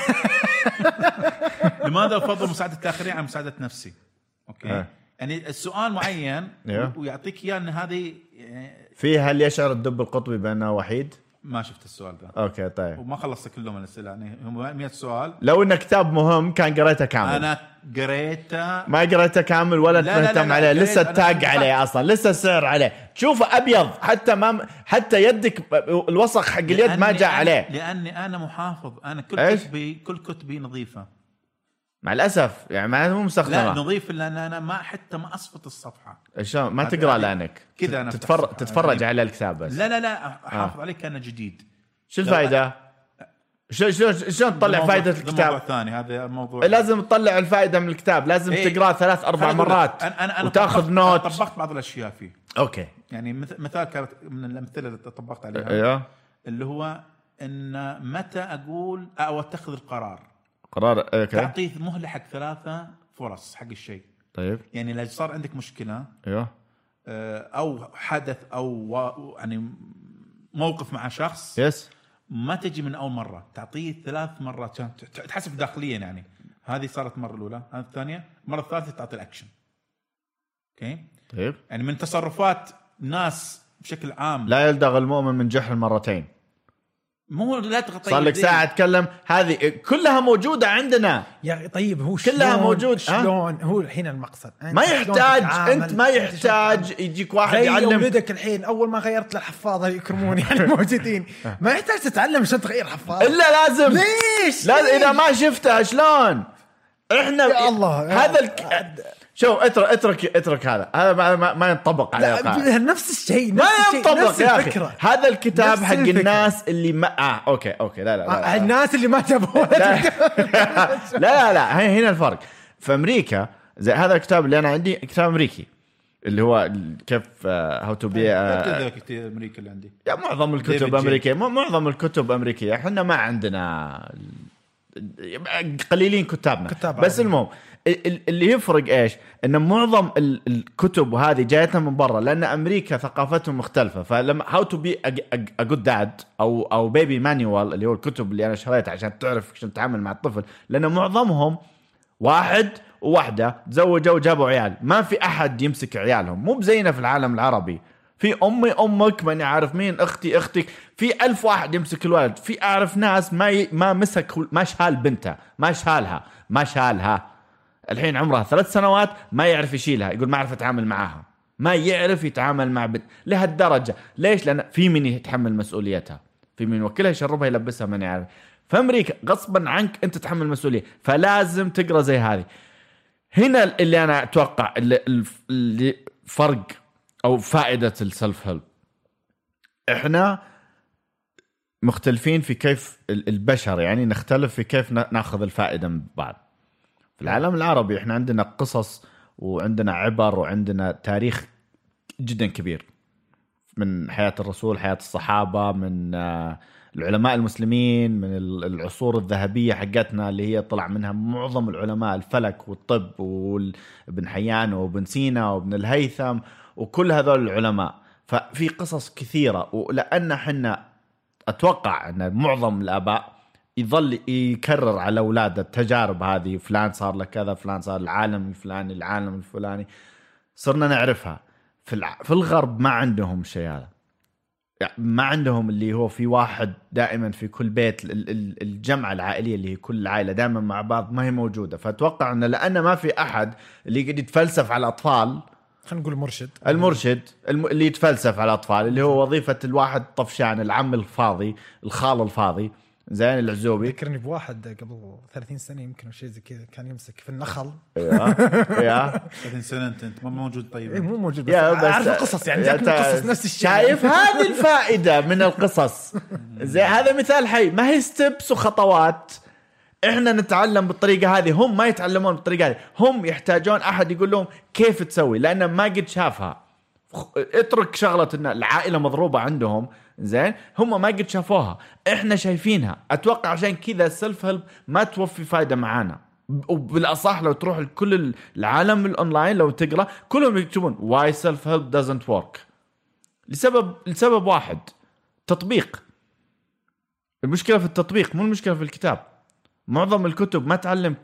لماذا أفضل مساعدة الآخرين عن مساعدة نفسي. أوكي يعني السؤال معين ويعطيك إياه أن هذه فيها هل يشعر الدب القطبي بأنه وحيد. ما شفت السؤال ده. اوكي طيب وما خلصت كلهم الاسئله يعني هم 100 سؤال. لو انه كتاب مهم كان قريته كامل. انا قريته ما قريته كامل ولا مهتم عليه. لسه التاج عليه اصلا لسه السعر عليه. تشوفه ابيض حتى يدك الوسخ حق اليد ما جاء عليه. لاني انا محافظ. انا كل كتبي نظيفه مع الاسف يعني مو مستخدمه. لا نظيف لان انا ما اصفط الصفحه. شلون ما تقرا لانك كذا تتفرج على الكتاب بس. لا احافظ عليه كانه جديد. شو الفائده؟ شلون تطلع فائده الكتاب؟ موضوع ثاني هذا موضوع. لازم تطلع الفائده من الكتاب. لازم تقراه 3-4 مرات وتاخذ نوت. طبقت بعض الاشياء فيه. اوكي يعني مثال كانت من الامثله اللي طبقت عليها. ايوه اللي هو ان متى اقول او اتخذ القرار. اوكي تعطيه مهله حق 3 فرص حق الشيء. طيب يعني لو صار عندك مشكله ايوه او حدث او يعني موقف مع شخص ما تجي من اول مره. تعطيه 3 مرات تحسب داخليا. يعني هذه صارت المره الاولى هذه الثانيه المره الثالثه تعطي الاكشن. اوكي طيب يعني من تصرفات ناس بشكل عام. لا يلدغ المؤمن من جحر مرتين. مو لا تغطي. صار لك ساعة أتكلم. هذه كلها موجودة عندنا يا طيب. هو كلها موجود. شلون هو الحين المقصد ما يحتاج أنت ما يحتاج يجيك واحد يعلم ولدك. الحين أول ما غيرت له الحفاضة يكرمون يعني موجودين. ما يحتاج تتعلم عشان تغير حفاضة إلا لازم. ليش إذا ما شفتها شلون احنا يا الله هذا شو اترك هذا ما ينطبق على القاعدة. نفس الشيء ما ينطبق يا أخي. هذا الكتاب حق الناس اللي ما اوكي لا الناس اللي ما جابوه لا هنا الفرق في امريكا. زي هذا الكتاب اللي انا عندي كتاب امريكي اللي هو كيف هاو تو بي امريكا اللي عندي. يا معظم الكتب امريكيه، معظم الكتب امريكيه. احنا ما عندنا، قليلين كتابنا. بس المهم اللي يفرق ايش؟ ان معظم الكتب وهذه جايتنا من برا، لان امريكا ثقافتهم مختلفه. فلما هاو تو بي ا جود داد او بيبي مانيوال اللي هو الكتب اللي انا شريتها عشان تعرف شلون تتعامل مع الطفل، لان معظمهم واحد وواحدة تزوجوا وجابوا عيال، ما في أحد يمسك عيالهم. مو بزينا في العالم العربي، في أمي أمك ماني عارف مين، أختي أختك، في 1000 واحد يمسك الولد. في أعرف ناس ما مسك، ما شال بنته، ما شالها الحين عمرها 3 سنوات ما يعرف يشيلها، يقول ما أعرف أتعامل معها، ما يعرف يتعامل مع بنت لهالدرجة. ليش؟ لأن في من يتحمل مسؤوليتها، في من يوكلها يشربها يلبسها، ماني عارف. في أمريكا غصبا عنك أنت تتحمل مسؤولية، فلازم تقرأ زي هذه. هنا اللي أنا أتوقع اللي فرق أو فائدة السلف هيلب. إحنا مختلفين في كيف البشر، يعني نختلف في كيف ناخذ الفائدة من بعض. في العالم العربي إحنا عندنا قصص وعندنا عبر وعندنا تاريخ جدا كبير من حياة الرسول، حياة الصحابة، من العلماء المسلمين، من العصور الذهبية حقتنا اللي هي طلع منها معظم العلماء الفلك والطب، وابن حيان وابن سينا وابن الهيثم وكل هذول العلماء. ففي قصص كثيرة، ولأن حنا أتوقع أن معظم الآباء يظل يكرر على أولاده التجارب هذه، فلان صار له كذا، فلان صار العالم الفلاني، العالم الفلاني، صرنا نعرفها. في الغرب ما عندهم شيء هذا، يعني ما عندهم اللي هو في واحد دائما في كل بيت، الجمعة العائلية اللي هي كل العائلة دائما مع بعض ما هي موجودة. فأتوقع أن لأن ما في أحد اللي قد يتفلسف على الأطفال، خلينا نقول المرشد اللي يتفلسف على الأطفال، اللي هو وظيفة الواحد طفشان، العم الفاضي، الخال الفاضي، زين العزوبي. ذكرني بواحد قبل 30 سنة يمكن أو شيء زي كذا، كان يمسك في النخل. يا 30 سنة أنت ما موجود. طيب مو موجود، بس أعرف القصص، يعني قصص نفس الشيء. شايف هذه الفائدة من القصص. زي هذا مثال حي، ما هي ستيبس وخطوات. إحنا نتعلم بالطريقة هذه، هم ما يتعلمون بالطريقة هذه، هم يحتاجون أحد يقول لهم كيف تسوي، لأنه ما قد شافها. اترك شغلة إن العائلة مضروبة عندهم، زين هم ما قد شافوها، احنا شايفينها. اتوقع عشان كذا السلف هيلب ما توفي فايدة معانا. وبالاصح لو تروح لكل العالم الاونلاين لو تقرا كلهم يكتبون why self help doesn't work، لسبب واحد، تطبيق. المشكلة في التطبيق، مو المشكلة في الكتاب. معظم الكتب ما تعلم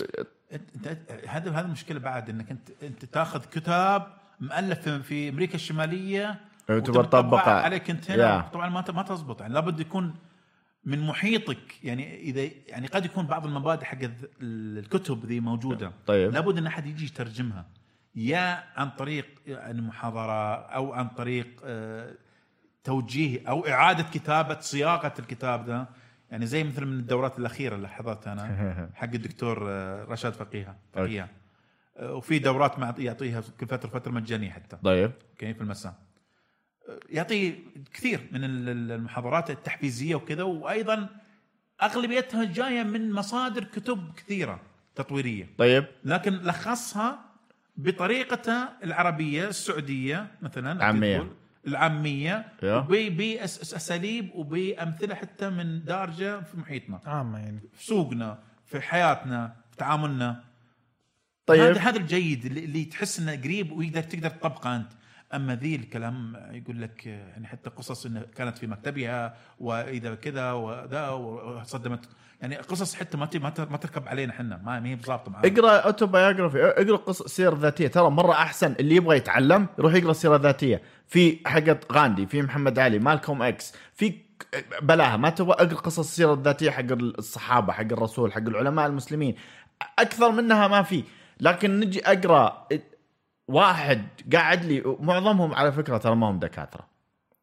هذا المشكلة بعد، انك انت تاخذ كتاب مؤلف في امريكا الشمالية وتطبقها عليك انت هنا. طبعا ما تزبط، يعني لابد يكون من محيطك. يعني اذا يعني قد يكون بعض المبادئ حق الكتب ذي موجوده، طيب لابد ان احد يجي يترجمها، يا عن طريق يعني محاضره، او عن طريق توجيه، او اعاده كتابه صياغه الكتاب ده. يعني زي مثل من الدورات الاخيره اللي حضرتها انا حق الدكتور رشاد فقيه وفي دورات يعطيها كل فتره مجانيه حتى. طيب اوكي، في المساء يعطي كثير من المحاضرات التحفيزية وكذا، وأيضا أغلبيتها جاية من مصادر كتب كثيرة تطويرية. طيب لكن لخصها بطريقتها العربية السعودية مثلا، العامية بأساليب وبأمثلة حتى من دارجة في محيطنا، عامة يعني في سوقنا، في حياتنا، في تعاملنا. طيب هذا الجيد اللي تحس إنه قريب وتقدر تطبقه أنت. أما ذي الكلام يقول لك يعني حتى قصص إن كانت في مكتبها وإذا كذا وذا وصدمت، يعني قصص حتى ما تركب علينا حنا، ما هي بضابط معنا. اقرأ أوتوبايوغرافي، اقرأ قصص سير ذاتية، ترى مرة أحسن. اللي يبغى يتعلم يروح يقرأ سيرة ذاتية، في حقت غاندي، في محمد علي، مالكوم إكس، في بلاها. ما تبغى اقرأ قصص السيرة الذاتية حق الصحابة، حق الرسول، حق العلماء المسلمين، أكثر منها ما في. لكن نجي أقرأ واحد قاعد لي، معظمهم على فكرة ترى ما هم دكاترة،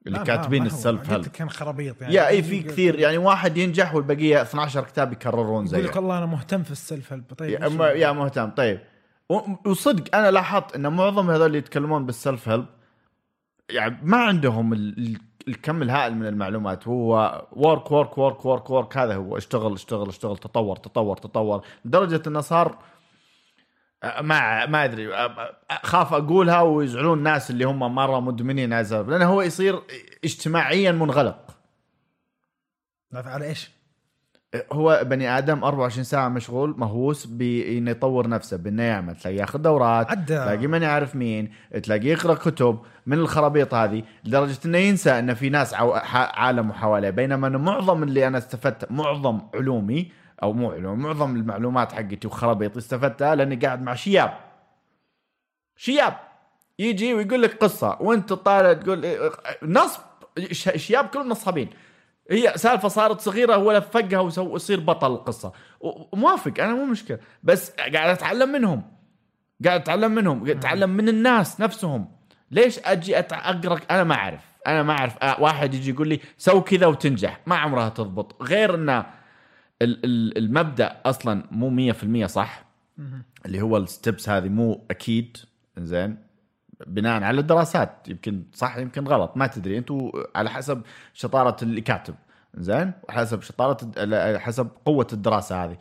اللي كاتبين السلف هيلب كان خرابيط يعني. يا اي في كثير يعني واحد ينجح والبقيه 12 كتاب يكررون زيه. يقول لك الله انا مهتم في السلف هيلب. طيب يا مهتم. طيب وصدق انا لاحظت ان معظم هذول اللي يتكلمون بالسلف هيلب يعني ما عندهم الكم الهائل من المعلومات. هو work work work work work هذا هو اشتغل تطور لدرجة انه صار ما ادري خاف اقولها ويزعلون الناس اللي هم مرة مدمنين عزب، لانه هو يصير اجتماعيا منغلق. على ايش؟ هو بني آدم 24 ساعة مشغول مهووس بإنه يطور نفسه، بإنه يعمل، تلاقي ياخذ دورات، تلاقي من يعرف مين، تلاقي يقرأ كتب من الخرابيط هذه، لدرجة إنه ينسى إنه في ناس عالم حواليه. بينما إنه معظم اللي أنا استفدت، معظم علومي أو مو علوم، معظم المعلومات حقتي وخرابيط استفدتها لأني قاعد مع شياب يجي ويقول لك قصة وأنت طالع تقول نصب. شياب كلهم نصابين. هي سالفة صارت صغيرة هو لفقها ويصير بطل القصة. وموافق أنا مو مشكلة، بس قاعد أتعلم منهم، قاعد أتعلم من الناس نفسهم. ليش أجي أقرأ؟ أنا ما أعرف واحد يجي يقول لي سو كذا وتنجح، ما عمرها تضبط. غير أن المبدأ أصلا مو 100% صح، اللي هو الستبس هذه مو أكيد زين بناء على الدراسات. يمكن صح يمكن غلط، ما تدري انتوا، على حسب شطارة اللي كاتب زين، وحسب حسب قوة الدراسة هذه.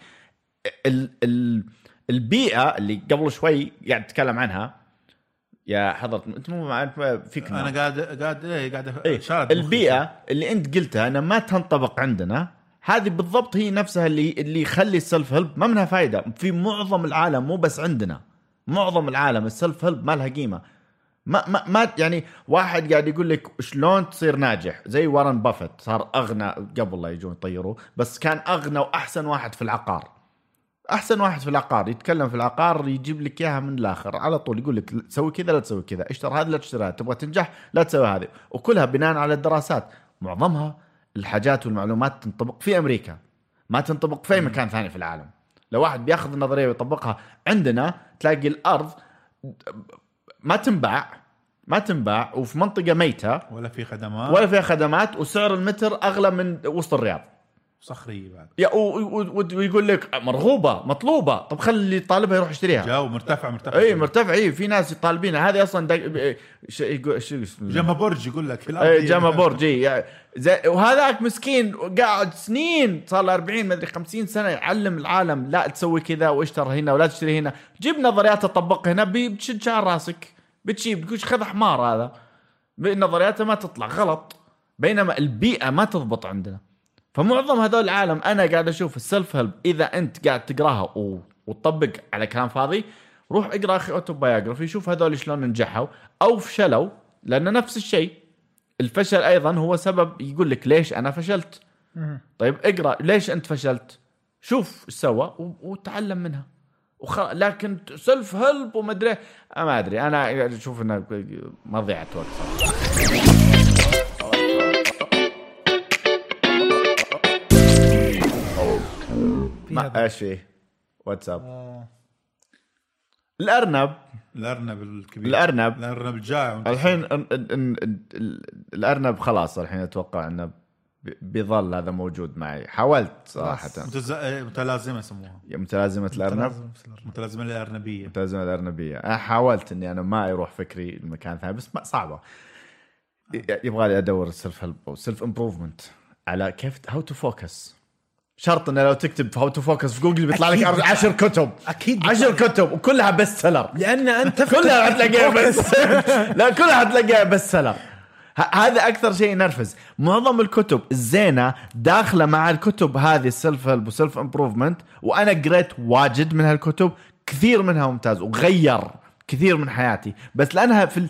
البيئة اللي قبل شوي قاعد اتكلم عنها يا حضرة، انت مو فيك، انا قاعد البيئة اللي انت قلتها انا ما تنطبق عندنا، هذه بالضبط هي نفسها اللي يخلي السلف هيلب ما منها فايدة في معظم العالم، مو بس عندنا. معظم العالم السلف هيلب ما لها قيمة. ما يعني واحد قاعد يقول لك شلون تصير ناجح، زي وارن بافيت صار أغنى قبل لا يجون يطيروه، بس كان أغنى وأحسن واحد في العقار. أحسن واحد في العقار، يتكلم في العقار يجيب لك إياها من الآخر على طول، يقول لك سوي كذا لا تسوي كذا، اشتري هذا لا تشتري هذا، تبغى تنجح لا تسوي هذه، وكلها بناء على الدراسات. معظمها الحاجات والمعلومات تنطبق في أمريكا، ما تنطبق في أي مكان ثاني في العالم. لو واحد بياخذ النظرية ويطبقها عندنا، تلاقي الأرض ما تنباع وفي منطقة ميتة ولا فيها خدمات وسعر المتر أغلى من وسط الرياض، صخرية بعد. ويقول لك مرغوبة مطلوبة، طب خلي اللي طالبها يروح يشتريها. جو مرتفع مرتفع. في ناس يطالبينها، هذه أصلا جمع برج، يقول لك جمع برج. وهذاك مسكين قاعد سنين، صار له 40 مدري 50 سنة يعلم العالم لا تسوي كذا واشتري هنا ولا تشتري هنا. جيب نظريات تطبقها هنا بتشد شعر راسك، بتقول خذ حمار، هذا نظرياته ما تطلع غلط. بينما البيئة ما تضبط عندنا. فمعظم هذول العالم أنا قاعد أشوف السلف هيلب، إذا أنت قاعد تقراها وتطبق على كلام فاضي، روح اقرأ أخي أوتوبايوغرافي، شوف هذول شلون نجحوا أو فشلوا، لأن نفس الشيء الفشل أيضا هو سبب يقول لك ليش أنا فشلت. طيب اقرأ ليش أنت فشلت، شوف إيش سوى وتعلم منها. لكن سلف هيلب وما أدري، ما أدري، أنا أشوف إنه مضيعة وقت. ما ايش فيه واتساب. الارنب الكبير، الارنب الجائع الحين. الارنب خلاص الحين اتوقع انه بيظل هذا موجود معي. حاولت صراحه متلازمه يسموها، متلازمه الارنب، متلازمه الارنبيه. انا حاولت اني انا ما يروح فكري المكان ثاني، بس صعبه. يبغى لي ادور سيلف هيلب او سيلف امبروفمنت على كيف هاو تو فوكس. شرط انه لو تكتب هاو تو فوكس في جوجل بيطلع لك 10 كتب، اكيد 10 كتب وكلها بيست سيلر، لان انت كلها هتلاقيها بس لا كلها هتلاقيها بيست سيلر. هذا اكثر شيء ينرفز. معظم الكتب الزينه داخله مع الكتب هذه السيلف هيلب وسيلف امبروفمنت، وانا قريت واجد من هالكتب، كثير منها ممتاز وغير كثير من حياتي، بس لانها في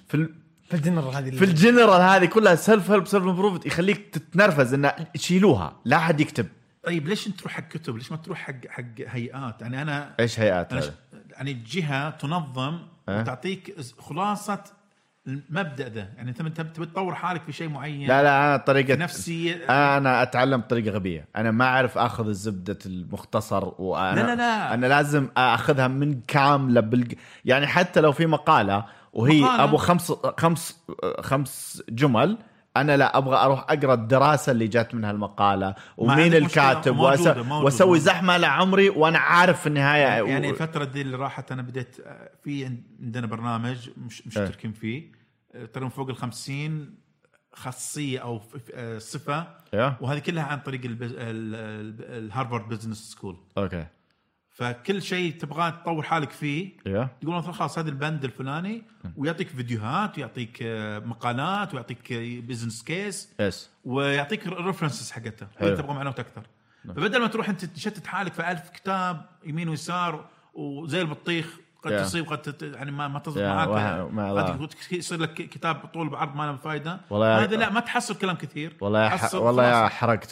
الجنرال هذه كلها سيلف هيلب سيلف امبروفمنت، يخليك تتنرفز ان يشيلوها لا احد يكتب. طيب ليش انت تروح حق كتب؟ ليش ما تروح حق هيئات؟ يعني انا ايش هيئات؟ يعني جهه تنظم وتعطيك خلاصه المبدأ ده. يعني انت بتطور حالك في شيء معين. لا انا طريقه نفسي، انا اتعلم بطريقه غبيه. انا ما اعرف اخذ الزبده المختصر، وانا لا. انا لازم اخذها من كامله يعني حتى لو في مقاله وهي ابو خمس جمل، انا لا ابغى اروح اقرا الدراسه اللي جات منها المقاله ومين الكاتب واسوي زحمه لعمري وانا عارف في النهايه. يعني الفتره دي اللي راحت انا بديت في عندنا برنامج مشتركين فيه تقريبا فوق 50 خاصيه او صفه وهذه كلها عن طريق الهارفارد بزنس سكول. اوكي. فكل شيء تبغى تطور حالك فيه تقول مثلا خلاص هذا البند الفلاني ويعطيك فيديوهات ويعطيك مقالات ويعطيك بيزنس كيس ويعطيك الريفرنسز حقتها اللي تبغى معلومات اكثر. فبدل ما تروح انت تشتت حالك في 1000 كتاب يمين ويسار وزي البطيخ قد تصيب قد يعني ما تضبط معك قد يصير لك كتاب طول بعرض ما له فايده. هذا لا ما تحصل كلام كثير. والله يا حرقت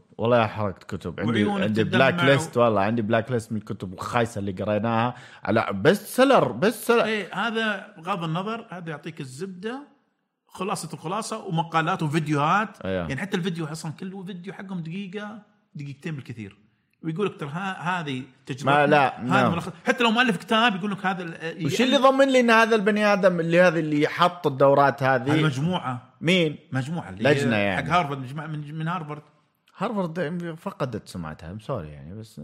كتب عندي بلاك ليست. والله عندي بلاك ليست من الكتب الخايسه اللي قريناها على بست سيلر. ايه هذا بغض النظر هذا يعطيك الزبده الخلاصه ومقالات وفيديوهات. يعني حتى الفيديو اصلا كل فيديو حقهم دقيقتين بالكثير ويقول لك ترى هذه تجربه حتى لو مؤلف كتاب يقول لك هذا وش اللي ضمن لي ان هذا البني ادم اللي حط الدورات هذه المجموعه مين مجموعه لجنه يعني حق هارفارد من هارفارد فقدت سمعتها سوري يعني بس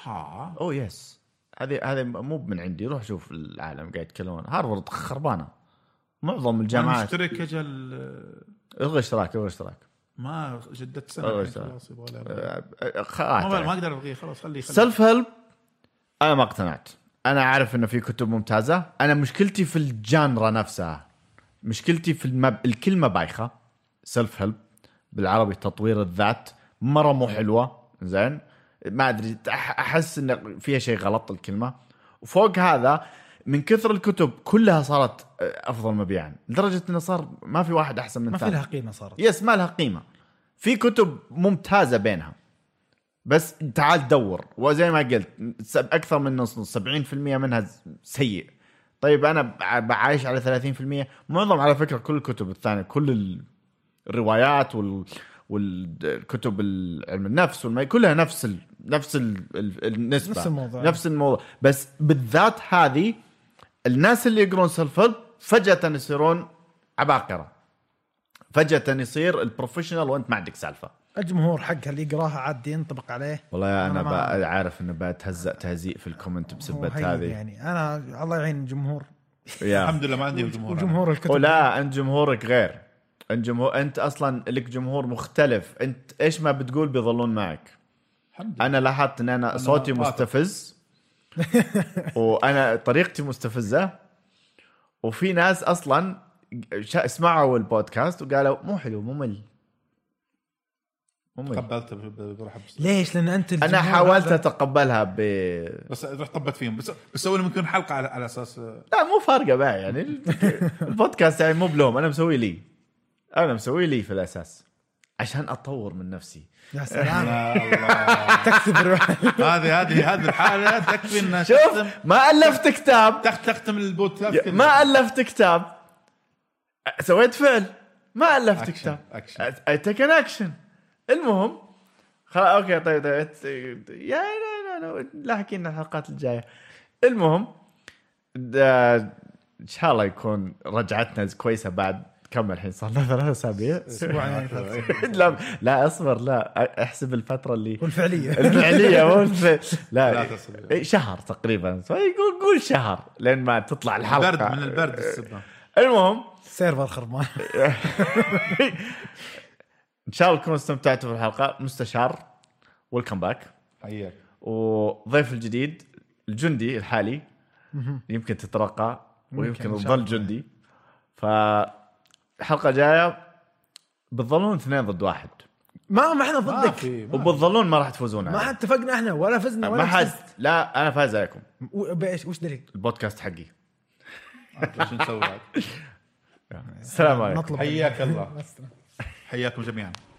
يس هذه مو من عندي. روح شوف العالم قاعد يتكلمون هارفارد خربانه معظم الجامعات. اشترك اجل الغي اشتراك ما جددت سنه خلاص ما اقدر الغيه خلاص خليه سيلف هيلب. انا ما اقتنعت. انا عارف انه في كتب ممتازه. انا مشكلتي في الجانرا نفسها مشكلتي في الكلمه بايخه. سيلف هيلب بالعربي تطوير الذات مره مو حلوه زين ما ادري احس ان فيها شيء غلط الكلمه. وفوق هذا من كثر الكتب كلها صارت افضل مبيعا لدرجه انه صار ما في واحد احسن من الثاني. ما في لها قيمه صارت. يس ما لها قيمه. في كتب ممتازه بينها بس تعال دور وزي ما قلت اكثر من نص 70% منها سيء. طيب انا بعايش على 30%. معظم على فكره كل الكتب الثانيه كل الروايات والكتب علم النفس كلها نفس النسبه نفس الموضوع. بس بالذات هذه الناس اللي يقرون سيلف هيلب فجأة يصيرون عباقرة. فجأة يصير البروفيشنال وانت ما عندك سالفة. الجمهور حقها اللي يقراها عاد ينطبق عليه. والله انا عارف انه بتهزأ تهزيء في الكومنت بسبة هذه. يعني انا الله يعين الجمهور. الحمد لله ما عندي جمهور الكتب. ولا انت جمهورك غير. انت اصلا لك جمهور مختلف. انت ايش ما بتقول بيظلون معك. انا لاحظت ان انا صوتي مستفز وانا طريقتي مستفزه وفي ناس اصلا اسمعوا البودكاست وقالوا مو حلو ممل. تقبلت بروح ليش؟ لان انت انا حاولت اتقبلها بس رحت طبت فيهم بس اول ممكن حلقه على اساس لا مو فارقه بقى يعني البودكاست يعني مو بلوم. انا مسوي لي في الاساس عشان اطور من نفسي. يا سلام تكتب هذه الحاله تكفي ان شوف ما الفت كتاب تختم البودكاست ما الفت كتاب سويت فعل ما الفت كتاب اي تيك ان اكشن. المهم خلاص اوكي طيب يا لا حكينا الحلقات الجايه. المهم ان شاء الله يكون رجعتنا كويسه بعد كم الحين صار لنا 3 أسابيع اسبوعين. لا اصبر لا احسب الفتره اللي والفعليه لا شهر تقريبا. قول شهر لين ما تطلع الحلقه برد من البرد السبب. المهم سيرفر خربان. ان شاء الله تكونوا استمتعتوا بالحلقه. مستشار ويلكم باك حياك. وضيف الجديد الجندي الحالي يمكن تترقى ويمكن تظل جندي. الحلقة جاية بتظلون 2 ضد 1. ما احنا ضدك وبتظلون ما راح تفوزون. ما اتفقنا احنا ولا فزنا ولا حد. لا انا فاز عليكم. بايش وش دليل؟ البودكاست حقي. شو نسوي؟ السلام عليكم. حياك الله. حياكم جميعا.